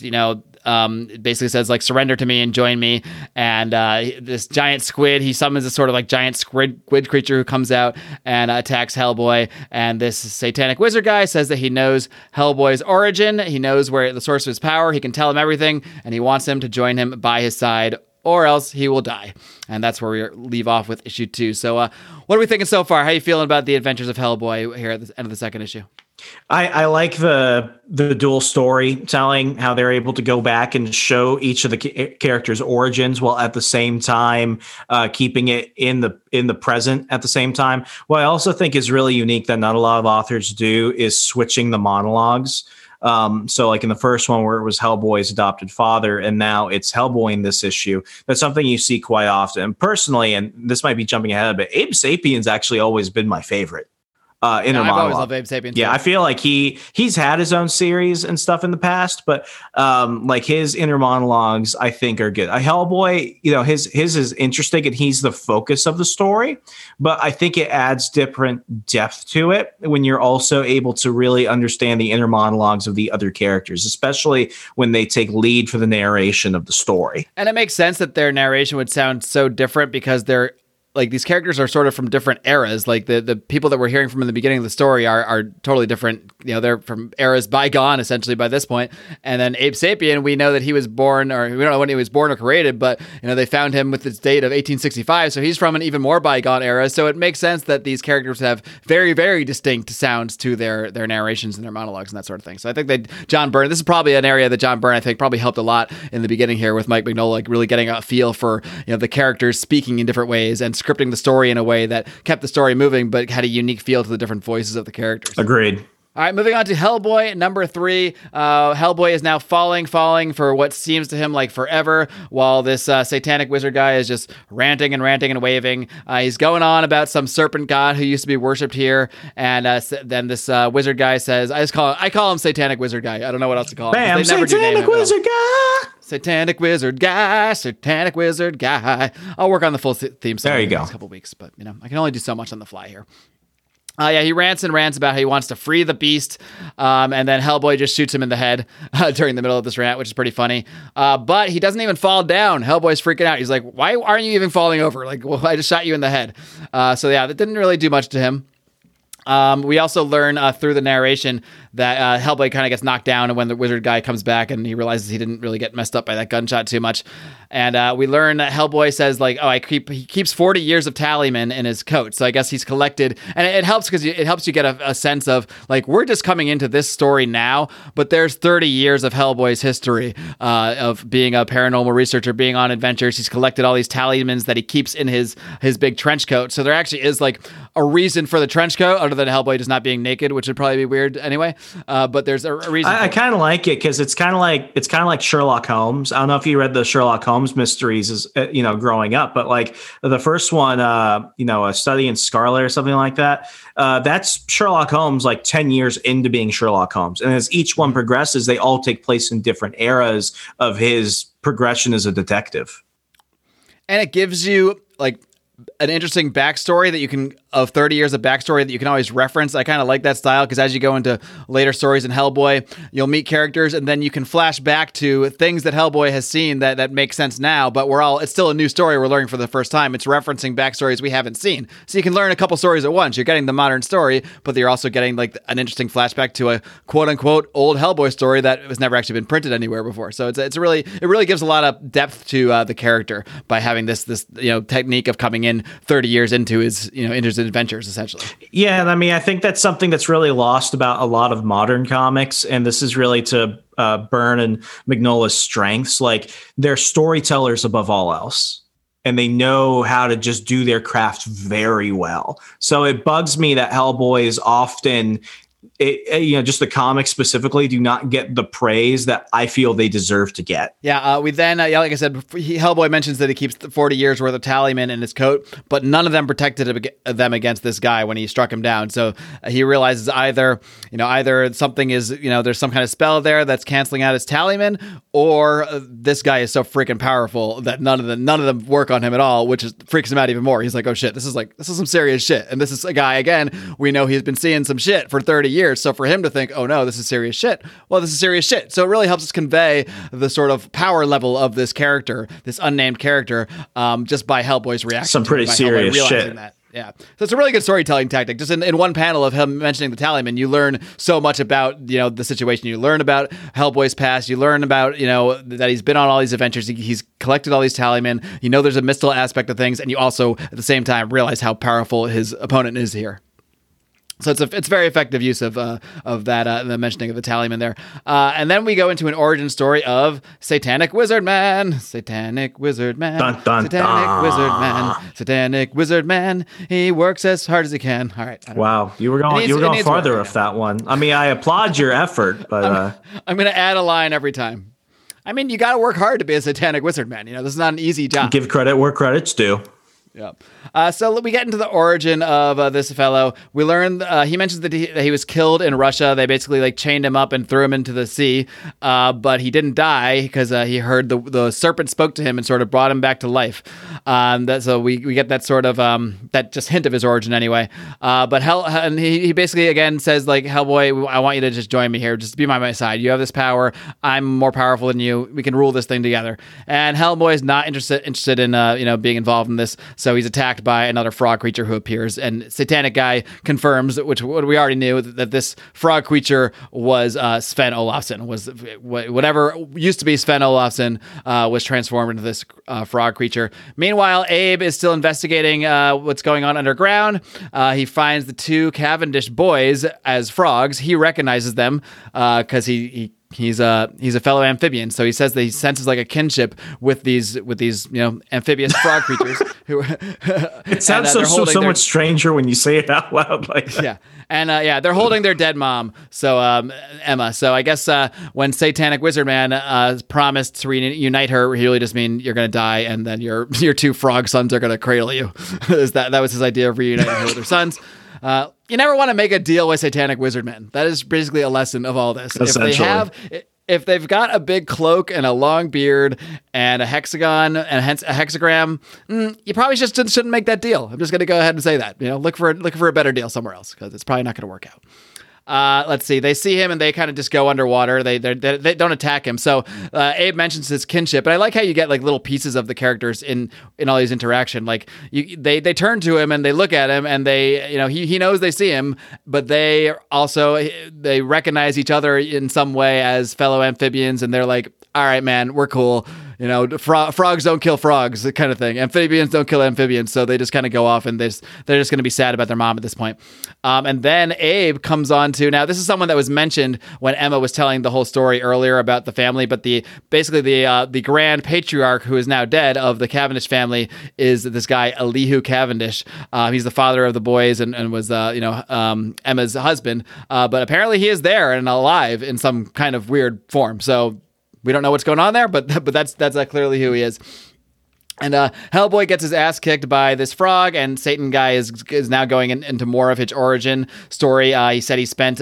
S2: basically says like, surrender to me and join me. And this giant squid, he summons a sort of like giant squid creature who comes out and attacks Hellboy. And this satanic wizard guy says that he knows Hellboy's origin, he knows where the source of his power, he can tell him everything, and he wants him to join him by his side, or else he will die. And that's where we leave off with issue 2. So what are we thinking so far? How are you feeling about the adventures of Hellboy here at the end of the second issue?
S3: I like the dual storytelling, how they're able to go back and show each of the characters' origins while at the same time keeping it in the present at the same time. What I also think is really unique that not a lot of authors do is switching the monologues. So like in the first one where it was Hellboy's adopted father, and now it's Hellboy in this issue. That's something you see quite often. And personally, and this might be jumping ahead, but Abe Sapien's actually always been my favorite. I've always loved Abe Sapien. Yeah, I feel like he's had his own series and stuff in the past, but like his inner monologues, I think are good. Hellboy, his is interesting and he's the focus of the story, but I think it adds different depth to it when you're also able to really understand the inner monologues of the other characters, especially when they take lead for the narration of the story.
S2: And it makes sense that their narration would sound so different because they're like, these characters are sort of from different eras. Like the people that we're hearing from in the beginning of the story are totally different. They're from eras bygone, essentially, by this point. And then Abe Sapien, we know that he was born, or we don't know when he was born or created, but they found him with his date of 1865. So he's from an even more bygone era. So it makes sense that these characters have very, very distinct sounds to their narrations and their monologues and that sort of thing. So I think that John Byrne, this is probably an area that John Byrne, I think, probably helped a lot in the beginning here with Mike Mignola, like really getting a feel for the characters speaking in different ways and scripting the story in a way that kept the story moving, but had a unique feel to the different voices of the characters.
S3: Agreed.
S2: All right, moving on to Hellboy, number 3. Hellboy is now falling for what seems to him like forever, while this satanic wizard guy is just ranting and waving. He's going on about some serpent god who used to be worshipped here, and then this wizard guy says, I call him satanic wizard guy. I don't know what else to call him.
S3: Bam, satanic wizard guy.
S2: Satanic wizard guy, satanic wizard guy. I'll work on the full theme song in the next couple weeks, but I can only do so much on the fly here. He rants about how he wants to free the beast, and then Hellboy just shoots him in the head during the middle of this rant, which is pretty funny. But he doesn't even fall down. Hellboy's freaking out. He's like, why aren't you even falling over? Like, well, I just shot you in the head. That didn't really do much to him. We also learn through the narration that Hellboy kind of gets knocked down, and when the wizard guy comes back and he realizes he didn't really get messed up by that gunshot too much. And we learn that Hellboy says like, he keeps 40 years of Tallyman in his coat. So I guess he's collected, and it helps because it helps you get a sense of like, we're just coming into this story now, but there's 30 years of Hellboy's history of being a paranormal researcher, being on adventures. He's collected all these Tallymans that he keeps in his big trench coat. So there actually is like a reason for the trench coat other than Hellboy just not being naked, which would probably be weird anyway. But there's a reason. I
S3: kind of like it because it's kind of like Sherlock Holmes. I don't know if you read the Sherlock Holmes mysteries as growing up, but like the first one, A Study in Scarlet or something like that. That's Sherlock Holmes like 10 years into being Sherlock Holmes, and as each one progresses, they all take place in different eras of his progression as a detective.
S2: And it gives you like an interesting backstory that you can, of 30 years of backstory that you can always reference. I kind of like that style because as you go into later stories in Hellboy, you'll meet characters and then you can flash back to things that Hellboy has seen that make sense now, but it's still a new story we're learning for the first time. It's referencing backstories we haven't seen. So you can learn a couple stories at once. You're getting the modern story, but you're also getting like an interesting flashback to a quote unquote old Hellboy story that has never actually been printed anywhere before. So it really gives a lot of depth to the character by having this technique of coming in 30 years into his adventures, essentially.
S3: Yeah, and I mean, I think that's something that's really lost about a lot of modern comics, and this is really to Byrne and Mignola's strengths. Like, they're storytellers above all else, and they know how to just do their craft very well. So it bugs me that Hellboy is often just the comics specifically do not get the praise that I feel they deserve to get.
S2: Yeah, we then, like I said, Hellboy mentions that he keeps 40 years worth of Tallyman in his coat, but none of them protected them against this guy when he struck him down. So he realizes either something is, there's some kind of spell there that's canceling out his Tallyman, or this guy is so freaking powerful that none of them work on him at all, which freaks him out even more. He's like, oh shit, this is some serious shit. And this is a guy, again, we know he's been seeing some shit for 30 years. So for him to think, oh no, this is serious shit. Well, this is serious shit. So it really helps us convey the sort of power level of this character, this unnamed character, just by Hellboy's reaction.
S3: Some pretty serious shit.
S2: That. Yeah. So it's a really good storytelling tactic. Just in one panel of him mentioning the Tallyman, you learn so much about, the situation. You learn about Hellboy's past. You learn about, that he's been on all these adventures. He's collected all these Tallymen. There's a mystical aspect of things. And you also, at the same time, realize how powerful his opponent is here. So it's very effective use of that, the mentioning of the Tallyman there. And then we go into an origin story of Satanic Wizard Man. Satanic Wizard Man.
S3: Dun, dun,
S2: Satanic
S3: dun.
S2: Wizard Man. Satanic Wizard Man. He works as hard as he can. All right.
S3: Wow. You were going farther with that one. I mean, I applaud your effort, but
S2: I'm going to add a line every time. I mean, you got to work hard to be a Satanic Wizard Man. This is not an easy job.
S3: Give credit where credit's due.
S2: Yeah. So we get into the origin of this fellow. We learn he mentions that he was killed in Russia. They basically chained him up and threw him into the sea, but he didn't die because he heard the serpent spoke to him and sort of brought him back to life. So we get that sort of that just hint of his origin anyway. But and he basically again says Hellboy, I want you to just join me here. Just be by my side. You have this power. I'm more powerful than you. We can rule this thing together. And Hellboy is not interested in being involved in this. So he's attacked by another frog creature who appears, and Satanic Guy confirms, which we already knew, that this frog creature was Sven Olafsson. Was whatever used to be Sven Olafsson was transformed into this frog creature. Meanwhile, Abe is still investigating what's going on underground. He finds the two Cavendish boys as frogs. He recognizes them because he's a fellow amphibian, so he says that he senses a kinship with these amphibious frog creatures. Who
S3: it sounds so much stranger when you say it out loud like that.
S2: Yeah, and they're holding their dead mom. So Emma. So I guess when Satanic Wizard Man promised to reunite her, he really just mean you're gonna die, and then your two frog sons are gonna cradle you. That was his idea of reuniting her with her sons. You never want to make a deal with Satanic Wizard Men. That is basically a lesson of all this. If they've got a big cloak and a long beard and a hexagon and hence a hexagram, you probably just shouldn't make that deal. I'm just going to go ahead and say that. Look for a better deal somewhere else because it's probably not going to work out. Let's see. They see him and they kind of just go underwater. They don't attack him. So Abe mentions his kinship, and I like how you get little pieces of the characters in all these interaction. They turn to him and they look at him and he knows they see him, but they recognize each other in some way as fellow amphibians, and they're like, all right, man, we're cool. Frogs don't kill frogs, that kind of thing. Amphibians don't kill amphibians. So they just kind of go off and they're just going to be sad about their mom at this point. And then Abe comes on to, now this is someone that was mentioned when Emma was telling the whole story earlier about the family, but the grand patriarch who is now dead of the Cavendish family is this guy, Elihu Cavendish. He's the father of the boys and was, Emma's husband. But apparently he is there and alive in some kind of weird form. So we don't know what's going on there, but that's clearly who he is. And Hellboy gets his ass kicked by this frog, and Satan Guy is now going into more of his origin story. He said he spent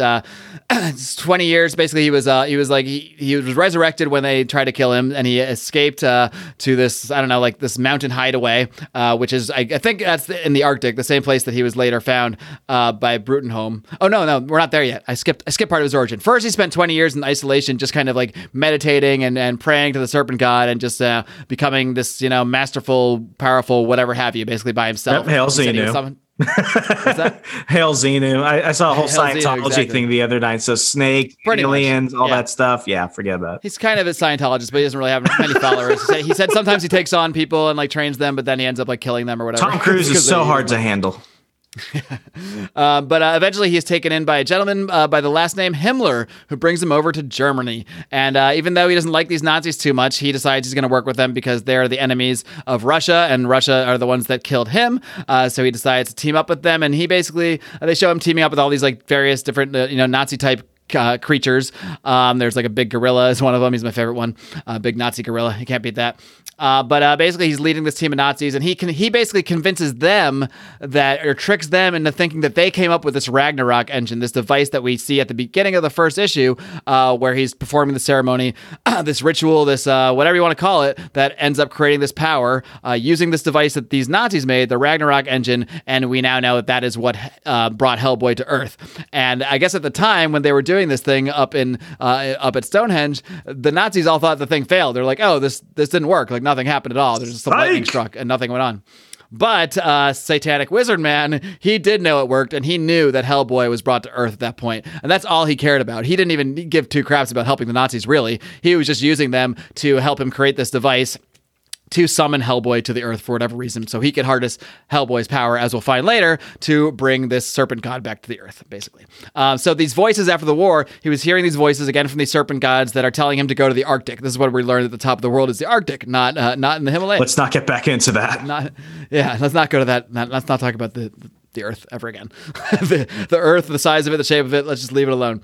S2: 20 years. Basically, he was resurrected when they tried to kill him, and he escaped to this this mountain hideaway, which is I think that's in the Arctic, the same place that he was later found by Brutenholm. Oh no, we're not there yet. I skipped part of his origin. First, he spent 20 years in isolation, just kind of meditating and praying to the Serpent God, and just becoming this masterful, powerful, whatever have you, basically by himself.
S3: Hail Xenu.
S2: What's that?
S3: Hail Xenu. I saw a whole
S2: Hail
S3: Scientology
S2: Xenu, exactly.
S3: thing the other night. So snake,
S2: Pretty
S3: aliens,
S2: much.
S3: all
S2: Yeah.
S3: that stuff. Yeah, forget about it.
S2: He's kind of a Scientologist, but he doesn't really have many followers. He said sometimes he takes on people and trains them, but then he ends up killing them or whatever.
S3: Tom Cruise is so hard to handle.
S2: But eventually he is taken in by a gentleman by the last name Himmler, who brings him over to Germany. And even though he doesn't like these Nazis too much, he decides he's going to work with them because they're the enemies of Russia, and Russia are the ones that killed him. So he decides to team up with them, and he basically, they show him teaming up with all these like various different, Nazi type creatures. There's like a big gorilla is one of them. He's my favorite one. Big Nazi gorilla. You can't beat that. But basically he's leading this team of Nazis, and he basically convinces them or tricks them into thinking that they came up with this Ragnarok engine, this device that we see at the beginning of the first issue, where he's performing the ceremony, this ritual, this whatever you want to call it, that ends up creating this power, using this device that these Nazis made, the Ragnarok engine, and we now know that is what brought Hellboy to Earth. And I guess at the time when they were doing this thing up at Stonehenge, the Nazis all thought the thing failed. They're like, oh, this didn't work. Like nothing happened at all. There's just some lightning struck and nothing went on. But Satanic Wizard Man, he did know it worked, and he knew that Hellboy was brought to Earth at that point, and that's all he cared about. He didn't even give two craps about helping the Nazis, really. He was just using them to help him create this device to summon Hellboy to the Earth for whatever reason, so he could harness Hellboy's power, as we'll find later, to bring this serpent god back to the Earth, basically. So these voices after the war, he was hearing these voices again from these serpent gods that are telling him to go to the Arctic. This is what we learned at the top of the world is the Arctic, not in the Himalayas.
S3: Let's not get back into that.
S2: Let's not go to that. Let's not talk about the Earth ever again. the Earth, the size of it, the shape of it. Let's just leave it alone.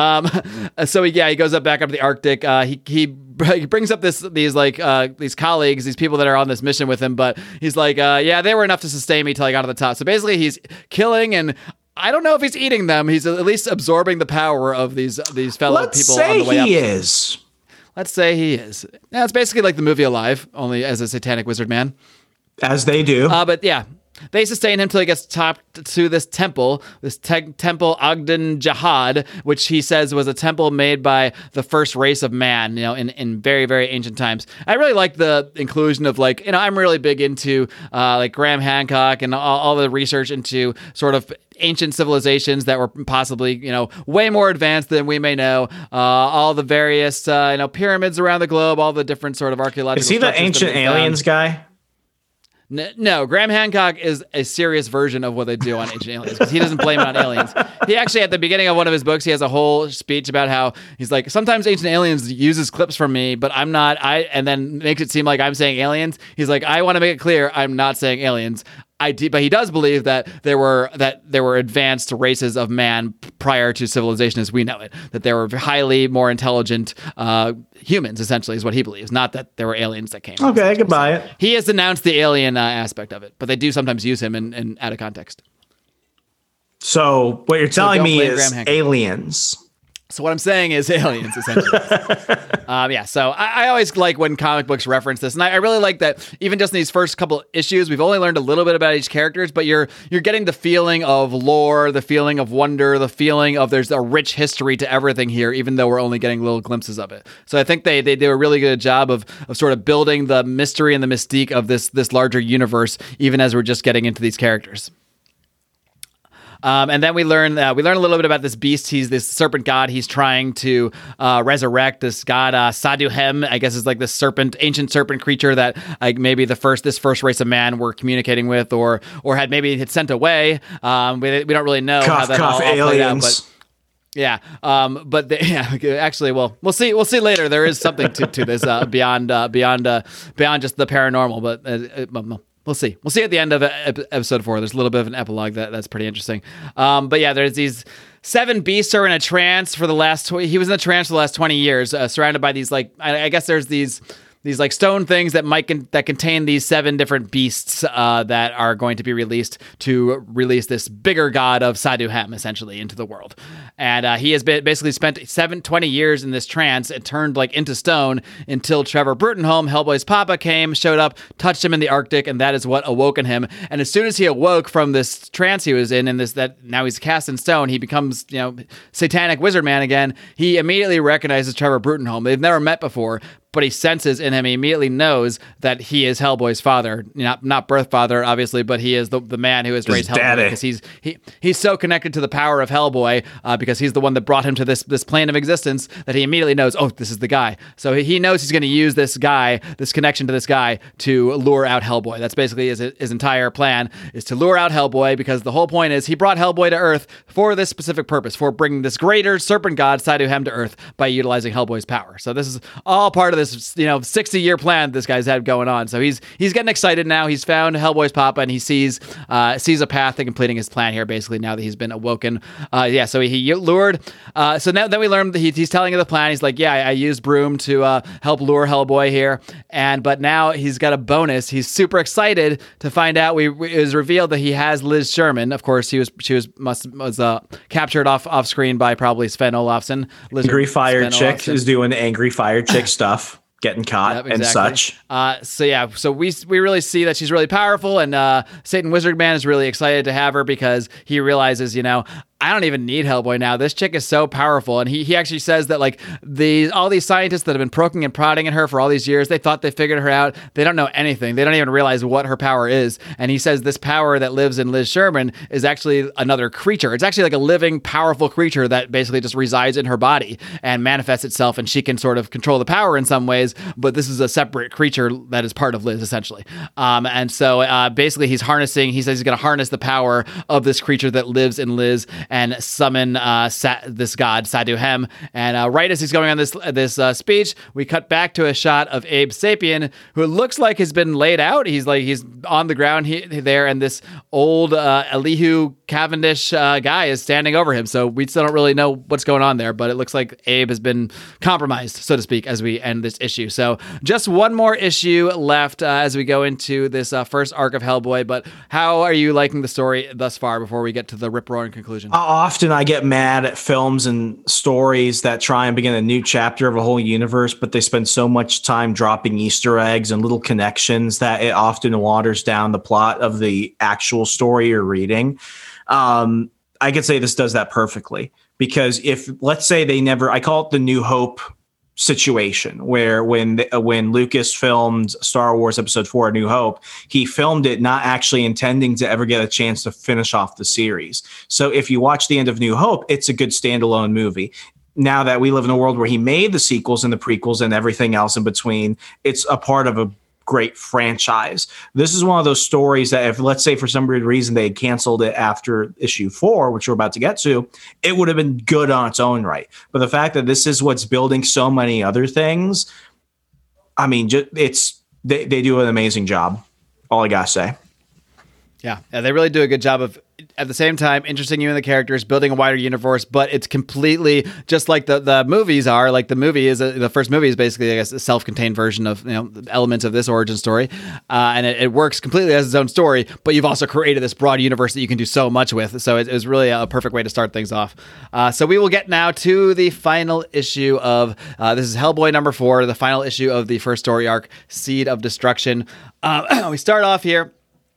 S2: So he goes back up to the Arctic. He brings up these colleagues, these people that are on this mission with him, but he's like, they were enough to sustain me till I got to the top. So basically, he's killing, and I don't know if he's eating them. He's at least absorbing the power of these fellow people on the way up. Let's say he is. Yeah, it's basically like the movie Alive, only as a satanic wizard man.
S3: As they do.
S2: But yeah. They sustain him till he gets to this temple, temple Ogden Jihad, which he says was a temple made by the first race of man, in very, very ancient times. I really like the inclusion of I'm really big into Graham Hancock and all the research into sort of ancient civilizations that were possibly, way more advanced than we may know. All the various, pyramids around the globe, all the different sort of archaeological.
S3: Is he the ancient aliens guy?
S2: No, Graham Hancock is a serious version of what they do on Ancient Aliens, because he doesn't blame it on aliens. He actually, at the beginning of one of his books, he has a whole speech about how he's like, sometimes Ancient Aliens uses clips from me, but I'm not, and then makes it seem like I'm saying aliens. He's like, I want to make it clear, I'm not saying aliens. But he does believe that there were advanced races of man prior to civilization as we know it. That there were highly more intelligent humans, essentially, is what he believes. Not that there were aliens that came.
S3: Okay, I can buy it.
S2: He has denounced the alien aspect of it, but they do sometimes use him in out of context.
S3: So what you're telling me is aliens.
S2: So what I'm saying is aliens, essentially. So I always like when comic books reference this, and I really like that even just in these first couple issues, we've only learned a little bit about each characters, but you're getting the feeling of lore, the feeling of wonder, the feeling of there's a rich history to everything here, even though we're only getting little glimpses of it. So I think they do a really good job of sort of building the mystery and the mystique of this larger universe, even as we're just getting into these characters. And then we learn a little bit about this beast. He's this serpent god. He's trying to resurrect this god Saduhem. I guess is like this ancient serpent creature that maybe this first race of man were communicating with, or had sent away. We don't really know how that all played out, but. Yeah, actually, well, we'll see later. There is something to this beyond just the paranormal, but. We'll see. We'll see at the end of episode 4. There's a little bit of an epilogue that's pretty interesting. But yeah, there's these 7 beasts are in a trance for the last. He was in a trance for the last 20 years, surrounded by these I guess there's these stone things that contain these 7 different beasts that are going to be released to release this bigger god of Saduhem essentially into the world. And he has basically spent 20 years in this trance and turned into stone until Trevor Brutenholm, Hellboy's papa, showed up, touched him in the Arctic, and that is what awoken him. And as soon as he awoke from this trance he was in, and that now he's cast in stone, he becomes satanic wizard man again. He immediately recognizes Trevor Brutenholm. They've never met before, but he senses in him, he immediately knows that he is Hellboy's father, not birth father, obviously, but he is the man who has raised Hellboy, because he's so connected to the power of Hellboy, because he's the one that brought him to this plane of existence, that he immediately knows, oh, this is the guy. So he knows he's going to use this guy, this connection to this guy, to lure out Hellboy. That's basically his entire plan, is to lure out Hellboy, because the whole point is he brought Hellboy to Earth for this specific purpose, for bringing this greater serpent god Saduhem to Earth by utilizing Hellboy's power. So this is all part of this 60-year plan this guy's had going on. So he's getting excited now. He's found Hellboy's papa, and he sees a path to completing his plan here, basically, now that he's been awoken. So he lured. So now that we learn that he's telling you the plan, he's like, yeah, I used Broom to help lure Hellboy here. But now he's got a bonus. He's super excited to find out. It was revealed that he has Liz Sherman. Of course, she was captured off screen by probably Sven Olafsson.
S3: Angry Fire Chick is doing angry Fire Chick stuff, getting caught and such.
S2: So we really see that she's really powerful, and Satan Wizard Man is really excited to have her, because he realizes, I don't even need Hellboy now. This chick is so powerful. And he actually says that, like, all these scientists that have been poking and prodding at her for all these years, they thought they figured her out. They don't know anything. They don't even realize what her power is. And he says this power that lives in Liz Sherman is actually another creature. It's actually like a living, powerful creature that basically just resides in her body and manifests itself, and she can sort of control the power in some ways, but this is a separate creature that is part of Liz, essentially. So basically he says he's going to harness the power of this creature that lives in Liz and summon this god Saduhem. And right as he's going on this speech, we cut back to a shot of Abe Sapien, who looks like has been laid out. He's on the ground there, and this old Elihu Cavendish guy is standing over him. So we still don't really know what's going on there, but it looks like Abe has been compromised, so to speak, as we end this issue. So just one more issue left as we go into this first arc of Hellboy. But how are you liking the story thus far before we get to the rip-roaring conclusion?
S3: Often I get mad at films and stories that try and begin a new chapter of a whole universe, but they spend so much time dropping Easter eggs and little connections that it often waters down the plot of the actual story you're reading. I could say this does that perfectly, because if, let's say I call it the New Hope situation, where when Lucas filmed Star Wars Episode 4, A New Hope, he filmed it not actually intending to ever get a chance to finish off the series. So if you watch the end of New Hope, it's a good standalone movie. Now that we live in a world where he made the sequels and the prequels and everything else in between, it's a part of a great franchise. This is one of those stories that if, let's say, for some weird reason they had canceled it after issue 4, which we're about to get to, it would have been good on its own right. But the fact that this is what's building so many other things, I mean, they do an amazing job. All I gotta say.
S2: Yeah, they really do a good job of, at the same time, interesting you in the characters, building a wider universe, but it's completely just like the movies are. Like, the movie is the first movie is basically, I guess, a self-contained version of elements of this origin story, and it works completely as its own story. But you've also created this broad universe that you can do so much with. So it was really a perfect way to start things off. So we will get now to the final issue of this is Hellboy number 4, the final issue of the first story arc, Seed of Destruction. We start off here.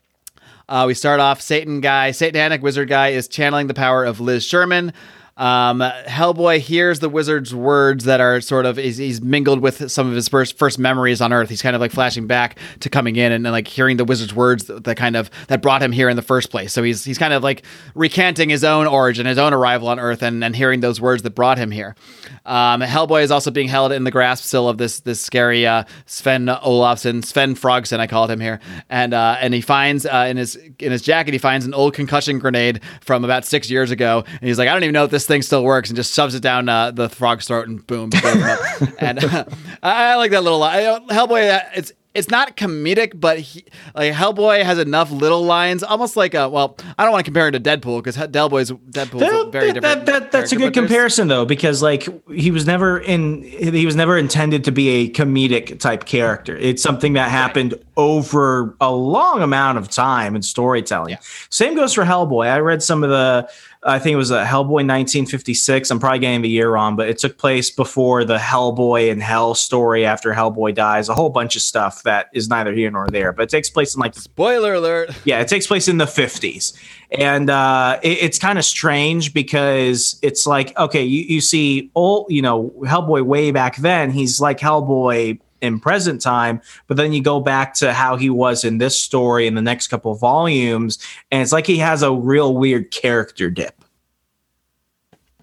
S2: Satanic Wizard Guy is channeling the power of Liz Sherman. Hellboy hears the wizard's words that are sort of, he's mingled with some of his first memories on Earth. He's kind of like flashing back to coming in and like hearing the wizard's words that brought him here in the first place. So he's kind of like recanting his own origin, his own arrival on Earth, and hearing those words that brought him here. Hellboy is also being held in the grasp still of this scary Sven Olafsson, Sven Frogson, I called him here, and he finds in his jacket, he finds an old concussion grenade from about 6 years ago, and he's like, I don't even know if this thing still works, and just shoves it down the frog's throat, and boom, blows him up. And I like that little line. Hellboy, it's not comedic, but Hellboy has enough little lines, almost like I don't want to compare it to Deadpool, because Deadpool's very different.
S3: That's a good comparison, though, because like he was never intended to be a comedic type character. It's something that happened over a long amount of time in storytelling. Yeah. Same goes for Hellboy. I read some of I think it was a Hellboy 1956. I'm probably getting the year wrong, but it took place before the Hellboy in Hell story after Hellboy dies. A whole bunch of stuff that is neither here nor there, but it takes place in
S2: spoiler alert.
S3: Yeah, it takes place in the 50s. And it's kind of strange because it's like, okay, you see Hellboy way back then, he's like Hellboy in present time, but then you go back to how he was in this story in the next couple of volumes, and it's like he has a real weird character dip.
S2: Yeah,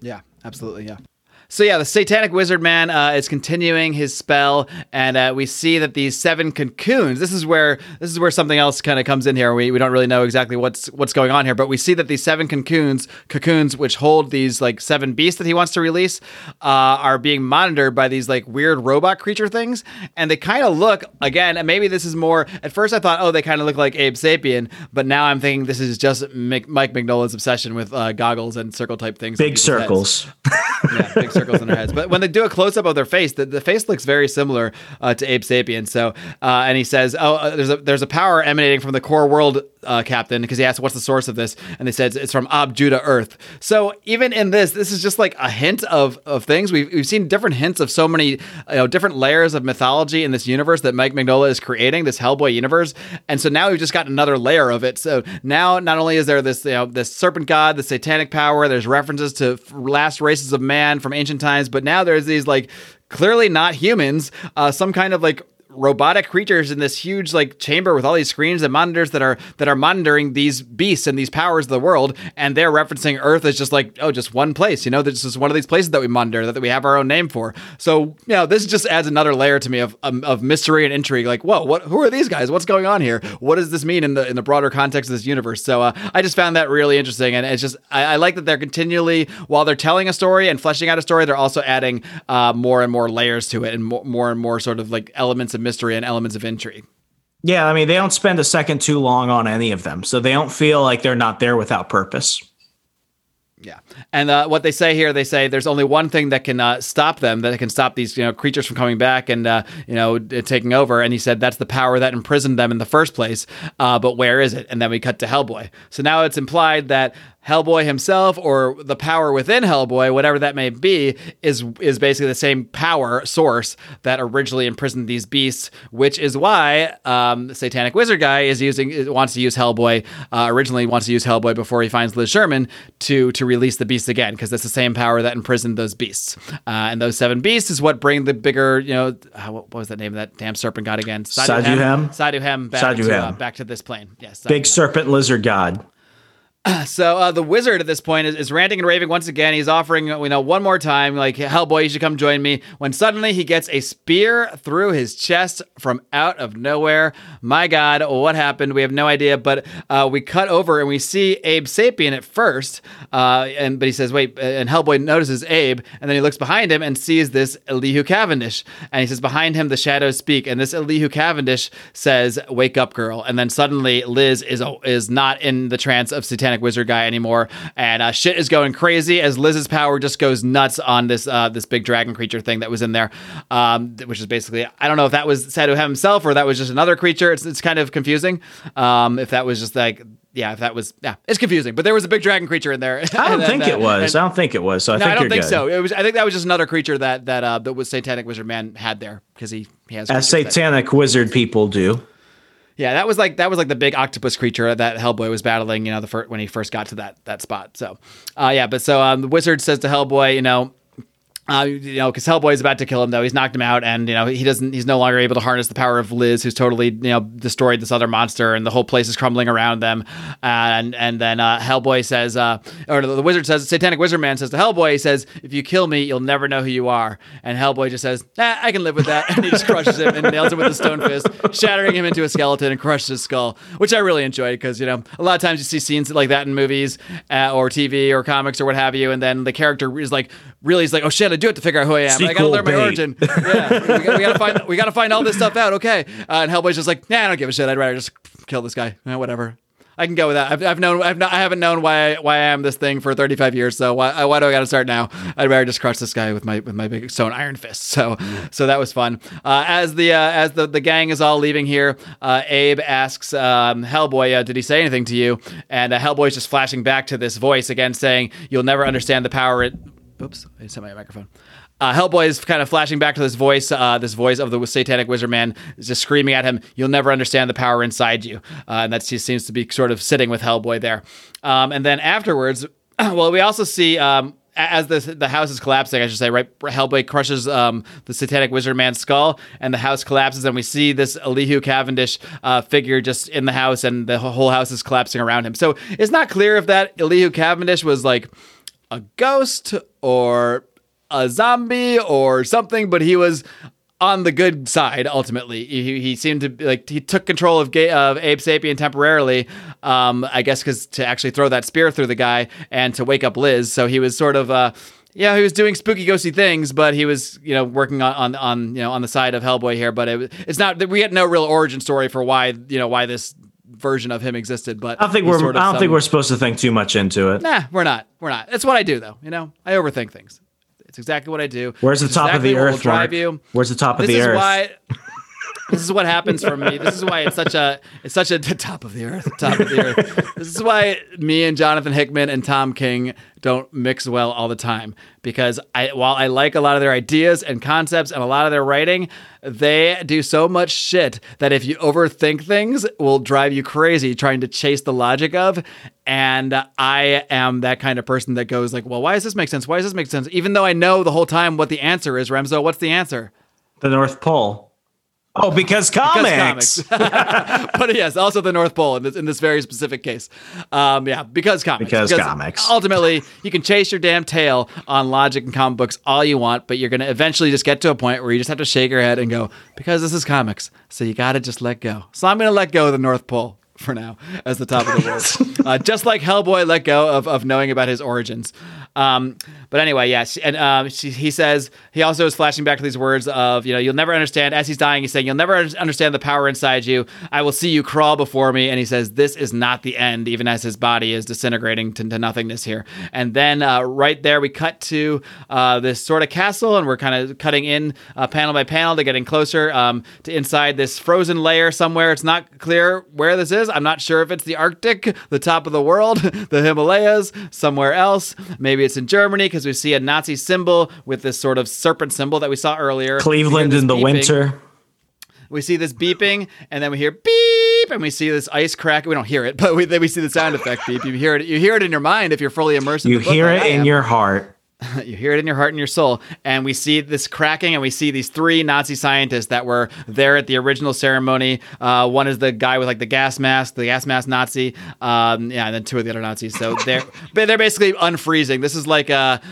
S2: Absolutely, yeah. So yeah, the Satanic Wizard Man is continuing his spell, and we see that these 7 cocoons. This is where something else kind of comes in here. We don't really know exactly what's going on here, but we see that these 7 cocoons, which hold these like 7 beasts that he wants to release, are being monitored by these like weird robot creature things, and they kind of look again. And maybe this is more. At first, I thought, oh, they kind of look like Abe Sapien, but now I'm thinking this is just Mike Mignola's obsession with goggles and circle type things.
S3: Big circles.
S2: Yeah, big circles in their heads. But when they do a close up of their face, the face looks very similar to Abe Sapien. So, and he says, there's a power emanating from the core world, Captain, because he asked, what's the source of this? And they said it's from Ab Judah Earth. So even in this is just like a hint of things. We've seen different hints of so many different layers of mythology in this universe that Mike Mignola is creating, this Hellboy universe. And so now we've just got another layer of it. So now not only is there this this serpent god, the satanic power, there's references to last races of man from ancient times, but now there's these like clearly not humans, some kind of like robotic creatures in this huge like chamber with all these screens and monitors that are monitoring these beasts and these powers of the world, and they're referencing Earth as just like, oh, just one place, this is one of these places that we monitor, that we have our own name for. So this just adds another layer to me of mystery and intrigue. Like, whoa, who are these guys? What's going on here? What does this mean in the broader context of this universe? So I just found that really interesting, and it's just I like that they're continually, while they're telling a story and fleshing out a story, they're also adding more and more layers to it, and more sort of like elements of mystery and elements of intrigue.
S3: Yeah, I mean, they don't spend a second too long on any of them, so they don't feel like they're not there without purpose.
S2: Yeah. And what they say here, they say there's only one thing that can stop them, that can stop these creatures from coming back and taking over. And he said that's the power that imprisoned them in the first place. But where is it? And then we cut to Hellboy. So now it's implied that Hellboy himself, or the power within Hellboy, whatever that may be, is basically the same power source that originally imprisoned these beasts, which is why the Satanic Wizard guy wants to use Hellboy. Originally wants to use Hellboy before he finds Liz Sherman to release the beasts again, because that's the same power that imprisoned those beasts. And those 7 beasts is what bring the bigger, what was the name of that damn serpent god again? Saduhem back to this plane. Yes,
S3: big serpent lizard god.
S2: So the wizard at this point is ranting and raving once again. He's offering, one more time, like, Hellboy, you should come join me. When suddenly he gets a spear through his chest from out of nowhere. My God, what happened? We have no idea. But we cut over and we see Abe Sapien at first. But he says, wait, and Hellboy notices Abe. And then he looks behind him and sees this Elihu Cavendish. And he says, behind him, the shadows speak. And this Elihu Cavendish says, wake up, girl. And then suddenly Liz is not in the trance of Satanic Wizard guy anymore, and shit is going crazy as Liz's power just goes nuts on this big dragon creature thing that was in there, which is basically, I don't know if that was Saduhem himself or that was just another creature. It's kind of confusing. If that was just like, it's confusing. But there was a big dragon creature in there.
S3: I don't think it was. So I don't think
S2: so. I think that was just another creature that was Satanic Wizard Man had there, because he has, as
S3: Satanic Wizard people do.
S2: Yeah, that was like the big octopus creature that Hellboy was battling, when he first got to that spot. So, the wizard says to Hellboy, because Hellboy is about to kill him, though. He's knocked him out, and he's no longer able to harness the power of Liz, who's totally destroyed this other monster, and the whole place is crumbling around them. And then Hellboy says, or the wizard says, Satanic Wizard Man says to Hellboy, he says, if you kill me, you'll never know who you are. And Hellboy just says, I can live with that, and he just crushes him and nails him with a stone fist, shattering him into a skeleton and crushes his skull, which I really enjoyed, because a lot of times you see scenes like that in movies or TV or comics or what have you, and then the character is like, really, he's like, oh shit, I do have to figure out who I am. I gotta learn my origin. Yeah, we gotta find all this stuff out. Okay, and Hellboy's just like, I don't give a shit. I'd rather just kill this guy. Whatever. I can go with that. I haven't known why I am this thing for 35 years. So why do I got to start now? I'd rather just crush this guy with my big stone iron fist. So that was fun. As the gang is all leaving here, Abe asks Hellboy, did he say anything to you? And Hellboy's just flashing back to this voice again, saying, you'll never understand the power. Oops, I just hit my microphone. Hellboy is kind of flashing back to this voice of the Satanic Wizard Man, is just screaming at him, you'll never understand the power inside you. And that just seems to be sort of sitting with Hellboy there. And then afterwards, we also see, as the house is collapsing, I should say, right, Hellboy crushes the Satanic Wizard Man's skull, and the house collapses, and we see this Elihu Cavendish figure just in the house, and the whole house is collapsing around him. So it's not clear if that Elihu Cavendish was like a ghost or a zombie or something, but he was on the good side. Ultimately, he seemed to like he took control of Abe Sapien temporarily. I guess because to actually throw that spear through the guy and to wake up Liz. So he was sort of he was doing spooky ghosty things, but he was working on on the side of Hellboy here. But it's not that we had no real origin story for why this version of him existed. But
S3: I don't think we're supposed to think too much into it.
S2: Nah, we're not. That's what I do though. I overthink things. It's exactly what I do.
S3: Where's the top of the earth, Mark? Where's the top of the earth?
S2: This is what happens for me. This is why it's such a top of the earth. This is why me and Jonathan Hickman and Tom King don't mix well all the time, because while I like a lot of their ideas and concepts and a lot of their writing, they do so much shit that if you overthink things, will drive you crazy trying to chase the logic of. And I am that kind of person that goes like, well, why does this make sense? Why does this make sense? Even though I know the whole time what the answer is, Remzo, what's the answer?
S3: The North Pole. Oh, because comics.
S2: But yes, also the North Pole in this very specific case. Because comics.
S3: Because comics.
S2: Ultimately, you can chase your damn tail on logic and comic books all you want, but you're going to eventually just get to a point where you just have to shake your head and go, because this is comics. So you got to just let go. So I'm going to let go of the North Pole for now as the top of the world. Just like Hellboy let go of knowing about his origins. But anyway, yes. And he says, he also is flashing back to these words of, you'll never understand. As he's dying, he's saying, you'll never understand the power inside you. I will see you crawl before me. And he says, this is not the end, even as his body is disintegrating to nothingness here. And then right there, we cut to this sort of castle, and we're kind of cutting in panel by panel to getting closer to inside this frozen layer somewhere. It's not clear where this is. I'm not sure if it's the Arctic, the top of the world, the Himalayas, somewhere else. Maybe it's in Germany, because we see a Nazi symbol with this sort of serpent symbol that we saw earlier.
S3: Cleveland in the winter.
S2: We see this beeping, and then we hear beep, and we see this ice crack. We don't hear it, but then we see the sound effect beep. You hear it in your mind if you're fully immersed in the book.
S3: You hear it in your heart.
S2: You hear it in your heart and your soul. And we see this cracking, and we see these three Nazi scientists that were there at the original ceremony. One is the guy with like the gas mask Nazi. And then two of the other Nazis. So they're basically unfreezing. This is like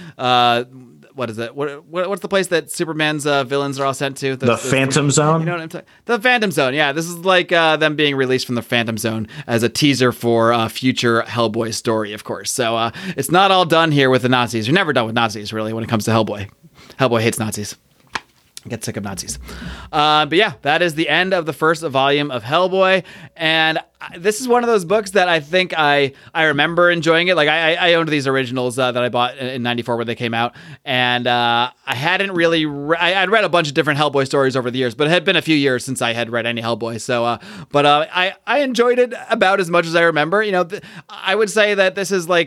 S2: what is it? What's the place that Superman's villains are all sent to?
S3: The Phantom Zone?
S2: You know what I'm talking? The Phantom Zone, yeah. This is like them being released from the Phantom Zone as a teaser for a future Hellboy story, of course. So it's not all done here with the Nazis. You're never done with Nazis, really, when it comes to Hellboy. Hellboy hates Nazis. Get sick of Nazis. But yeah, that is the end of the first volume of Hellboy. And this is one of those books that I think I remember enjoying it. Like I owned these originals that I bought in 94 when they came out. And I hadn't really, I'd read a bunch of different Hellboy stories over the years, but it had been a few years since I had read any Hellboy. So, I enjoyed it about as much as I remember. I would say that this is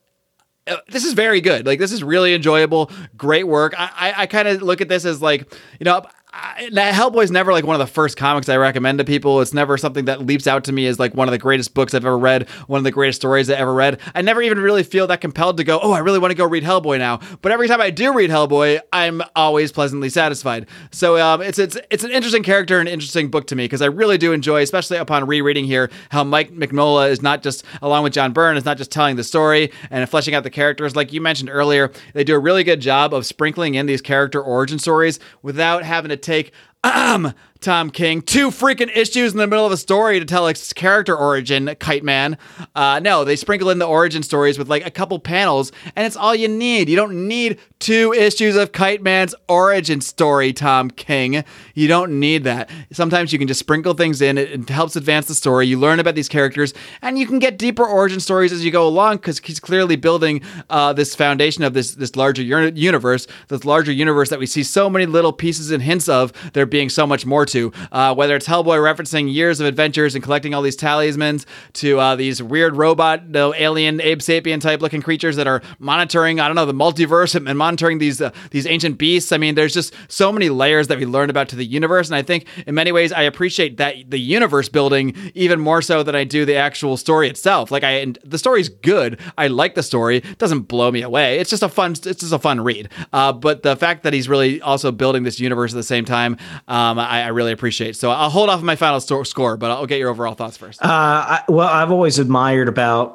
S2: very good. Like, this is really enjoyable. Great work. I kind of look at this as like, Hellboy's never like one of the first comics I recommend to people. It's never something that leaps out to me as like one of the greatest books I've ever read, one of the greatest stories I ever read. I never even really feel that compelled to go, oh, I really want to go read Hellboy now. But every time I do read Hellboy, I'm always pleasantly satisfied. So it's an interesting character and interesting book to me, because I really do enjoy, especially upon rereading here, how Mike Mignola is not just, along with John Byrne, is not just telling the story and fleshing out the characters. Like you mentioned earlier, they do a really good job of sprinkling in these character origin stories without having to take Tom King 2 freaking issues in the middle of a story to tell a character origin, Kite Man. No, they sprinkle in the origin stories with like a couple panels, and it's all you need. You don't need 2 issues of Kite Man's origin story, Tom King. You don't need that. Sometimes you can just sprinkle things in. It helps advance the story. You learn about these characters, and you can get deeper origin stories as you go along, because he's clearly building this foundation of this larger universe, that we see so many little pieces and hints of there being so much more to. Whether it's Hellboy referencing years of adventures and collecting all these talismans, to these weird robot, alien Abe Sapien type looking creatures that are monitoring, the multiverse and monitoring these ancient beasts. I mean, there's just so many layers that we learn about to the universe. And I think in many ways, I appreciate that the universe building even more so than I do the actual story itself. Like the story's good. I like the story. It doesn't blow me away. It's just a fun read. But the fact that he's really also building this universe at the same time, I really appreciate. So I'll hold off on my final score, but I'll get your overall thoughts first.
S3: I've always admired about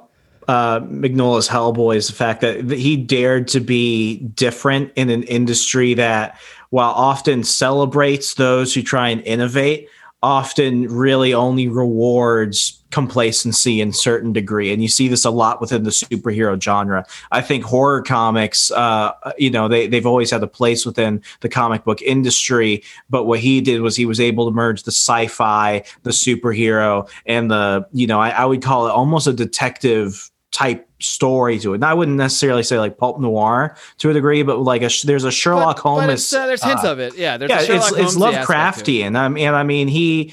S3: Mignola's Hellboy is the fact that he dared to be different in an industry that, while often celebrates those who try and innovate, often really only rewards complacency in certain degree. And you see this a lot within the superhero genre. I think horror comics, they've always had a place within the comic book industry. But what he did was he was able to merge the sci-fi, the superhero, and I would call it almost a detective type story to it. And I wouldn't necessarily say like pulp noir to a degree, but like there's a Sherlock Holmes.
S2: There's hints of it. Yeah, there's a Sherlock
S3: it's Lovecraftian. I mean,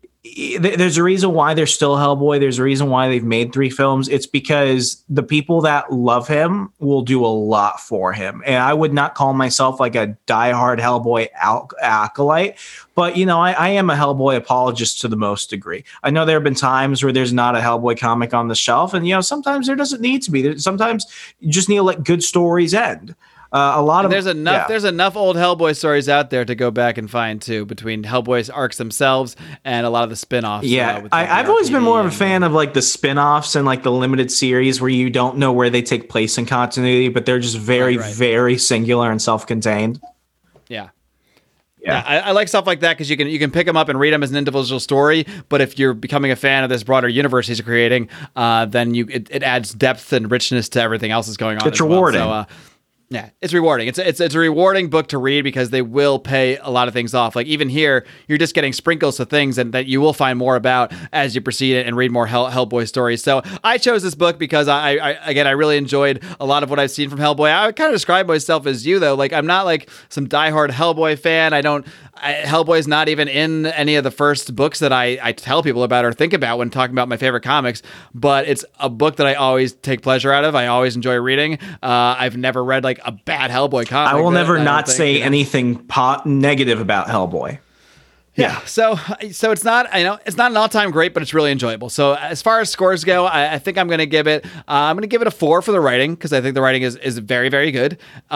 S3: there's a reason why there's still Hellboy. There's a reason why they've made 3 films. It's because the people that love him will do a lot for him. And I would not call myself like a diehard Hellboy acolyte, but I am a Hellboy apologist to the most degree. I know there have been times where there's not a Hellboy comic on the shelf, and sometimes there doesn't need to be. Sometimes you just need to let good stories end.
S2: There's enough old Hellboy stories out there to go back and find too, between Hellboy's arcs themselves and a lot of the spin-offs.
S3: Yeah, I've always been more of a fan of like the spin-offs and like the limited series where you don't know where they take place in continuity, but they're just very, very singular and self-contained.
S2: Yeah. Yeah, I like stuff like that because you can pick them up and read them as an individual story. But if you're becoming a fan of this broader universe he's creating, then it adds depth and richness to everything else that's going on.
S3: It's rewarding.
S2: Well. So, yeah, it's rewarding. It's a rewarding book to read because they will pay a lot of things off. Like even here, you're just getting sprinkles of things and that you will find more about as you proceed and read more Hellboy stories. So I chose this book because I really enjoyed a lot of what I've seen from Hellboy. I would kind of describe myself as you though. Like I'm not like some diehard Hellboy fan. Hellboy's not even in any of the first books that I tell people about or think about when talking about my favorite comics, but it's a book that I always take pleasure out of. I always enjoy reading. I've never read like a bad Hellboy comic.
S3: I will never not say anything negative about Hellboy.
S2: Yeah. So it's not, it's not an all-time great, but it's really enjoyable. So as far as scores go, I think I'm going to give it a 4 for the writing because I think the writing is very, very good.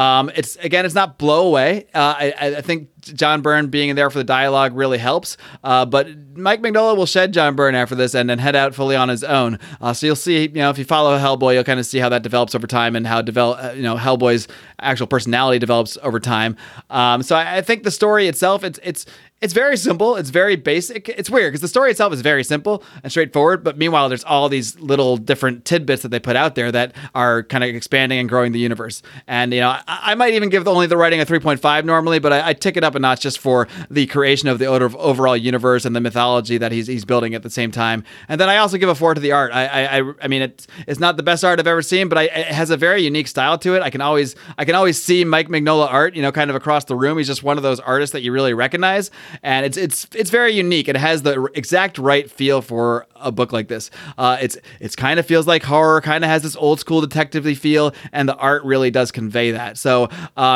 S2: It's not blow away. I think John Byrne being in there for the dialogue really helps. But Mike Mignola will shed John Byrne after this and then head out fully on his own. So you'll see, if you follow Hellboy, you'll kind of see how that develops over time and how Hellboy's actual personality develops over time. So I think the story itself, it's very simple. It's very basic. It's weird because the story itself is very simple and straightforward. But meanwhile, there's all these little different tidbits that they put out there that are kind of expanding and growing the universe. And, I might even give only the writing a 3.5 normally, but I tick it up a notch just for the creation of the overall universe and the mythology that he's building at the same time. And then I also give a 4 to the art. I mean, it's not the best art I've ever seen, but it has a very unique style to it. I can always see Mike Mignola art, kind of across the room. He's just one of those artists that you really recognize. And it's very unique. It has the exact right feel for a book like this. It's kind of feels like horror, kind of has this old school detective-y feel, and the art really does convey that. So,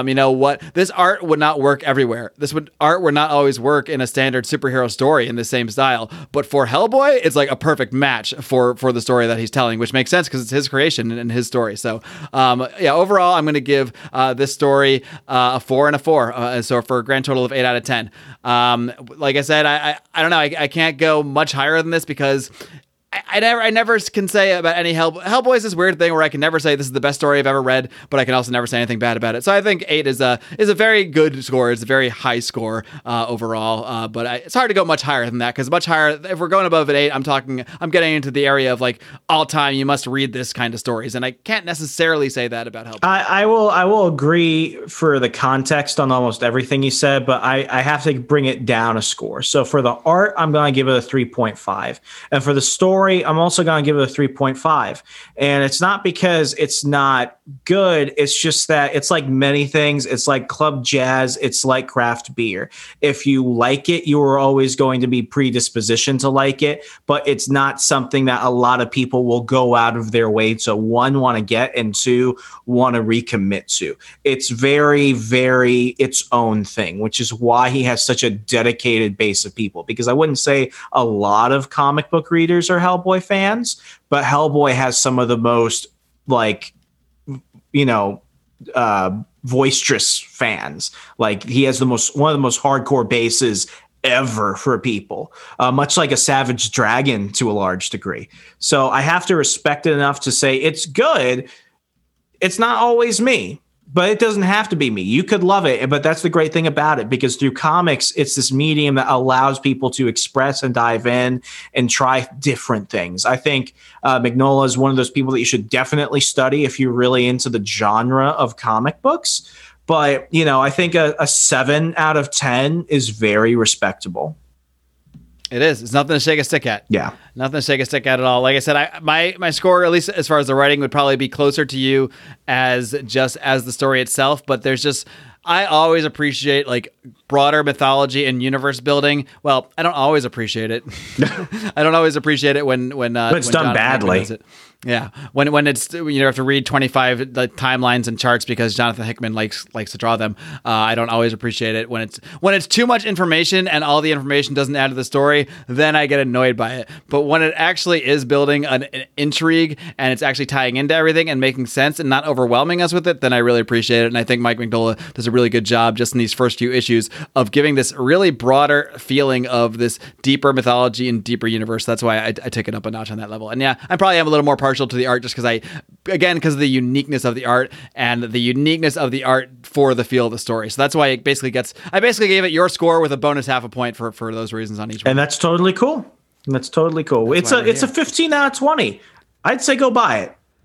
S2: this art would not work everywhere. Art would not always work in a standard superhero story in the same style. But for Hellboy, it's like a perfect match for the story that he's telling, which makes sense because it's his creation and his story. So, overall, I'm going to give this story a 4 and a 4. So for a grand total of 8 out of 10. Like I said, I don't know. I can't go much higher than this because I never can say about any Hellboy is this weird thing where I can never say this is the best story I've ever read, but I can also never say anything bad about it. So I think 8 is a very good score. It's a very high score overall. But it's hard to go much higher than that because much higher. If we're going above an 8, I'm getting into the area of like all time. You must read this kind of stories, and I can't necessarily say that about Hellboy.
S3: I will agree for the context on almost everything you said, but I have to bring it down a score. So for the art, I'm going to give it a 3.5, and for the story, I'm also going to give it a 3.5. And it's not because it's not good. It's just that it's like many things. It's like club jazz. It's like craft beer. If you like it, you are always going to be predispositioned to like it, but it's not something that a lot of people will go out of their way to, one, want to get, and two, want to recommit to. It's very, very its own thing, which is why he has such a dedicated base of people, because I wouldn't say a lot of comic book readers are Hellboy fans, but Hellboy has some of the most boisterous fans. Like he has one of the most hardcore bases ever for people, much like a Savage Dragon to a large degree. So I have to respect it enough to say it's good. It's not always me, but it doesn't have to be me. You could love it, but that's the great thing about it, because through comics, it's this medium that allows people to express and dive in and try different things. I think Mignola is one of those people that you should definitely study if you're really into the genre of comic books. But, you know, I think a 7 out of 10 is very respectable.
S2: It is. It's nothing to shake a stick at.
S3: Yeah.
S2: Nothing to shake a stick at all. Like I said, my score, at least as far as the writing, would probably be closer to you as the story itself. But there's just, I always appreciate like broader mythology and universe building. Well, I don't always appreciate it. I don't always appreciate it when
S3: it's done badly.
S2: Yeah, when it's, you have to read 25 timelines and charts because Jonathan Hickman likes to draw them. I don't always appreciate it when it's too much information and all the information doesn't add to the story. Then I get annoyed by it. But when it actually is building an intrigue and it's actually tying into everything and making sense and not overwhelming us with it, then I really appreciate it. And I think Mike Mignola does a really good job just in these first few issues of giving this really broader feeling of this deeper mythology and deeper universe. That's why I take it up a notch on that level. And yeah, I probably am a little more partial to the art just because of the uniqueness of the art and the uniqueness of the art for the feel of the story. So that's why it basically gave it your score with a bonus half a point for those reasons on each one.
S3: And that's totally cool. It's a 15 out of 20. I'd say go buy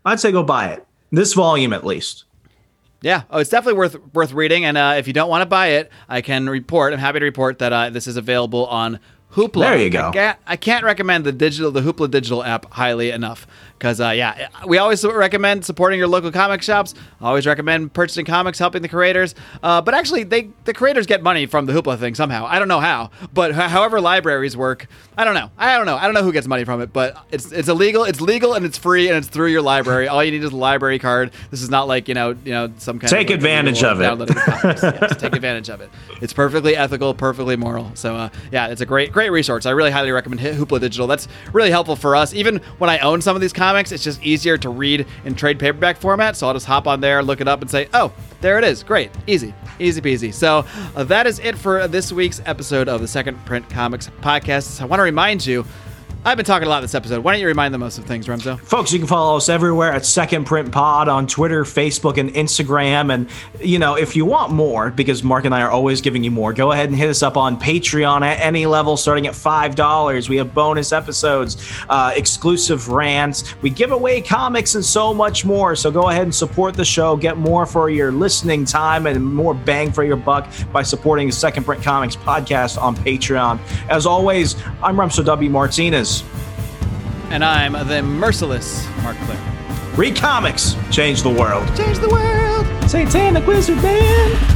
S3: it. This volume at least.
S2: Yeah. Oh, it's definitely worth reading. And if you don't want to buy it, I'm happy to report that this is available on Hoopla.
S3: There you go.
S2: I can't recommend the Hoopla digital app highly enough because, we always recommend supporting your local comic shops. Always recommend purchasing comics, helping the creators. But actually, the creators get money from the Hoopla thing somehow. I don't know how, but however libraries work, I don't know. I don't know who gets money from it, but it's illegal. It's legal and it's free and it's through your library. All you need is a library card. This is not like some kind
S3: take
S2: of
S3: advantage of it.
S2: Yes, take advantage of it. It's perfectly ethical, perfectly moral. So it's a great resource. I really highly recommend Hoopla Digital. That's really helpful for us. Even when I own some of these comics, it's just easier to read in trade paperback format. So I'll just hop on there, look it up, and say, oh, there it is. Great. Easy peasy. So that is it for this week's episode of the Second Print Comics podcast. I want to remind you, I've been talking a lot this episode. Why don't you remind them of some things, Remzo?
S3: Folks, you can follow us everywhere at Second Print Pod on Twitter, Facebook, and Instagram. And, if you want more, because Mark and I are always giving you more, go ahead and hit us up on Patreon at any level, starting at $5. We have bonus episodes, exclusive rants. We give away comics and so much more. So go ahead and support the show. Get more for your listening time and more bang for your buck by supporting the Second Print Comics podcast on Patreon. As always, I'm Remso W. Martinez.
S2: And I'm the merciless Mark Claire.
S3: Read comics. Change the world.
S2: Change the world.
S3: Satanic Wizard Man.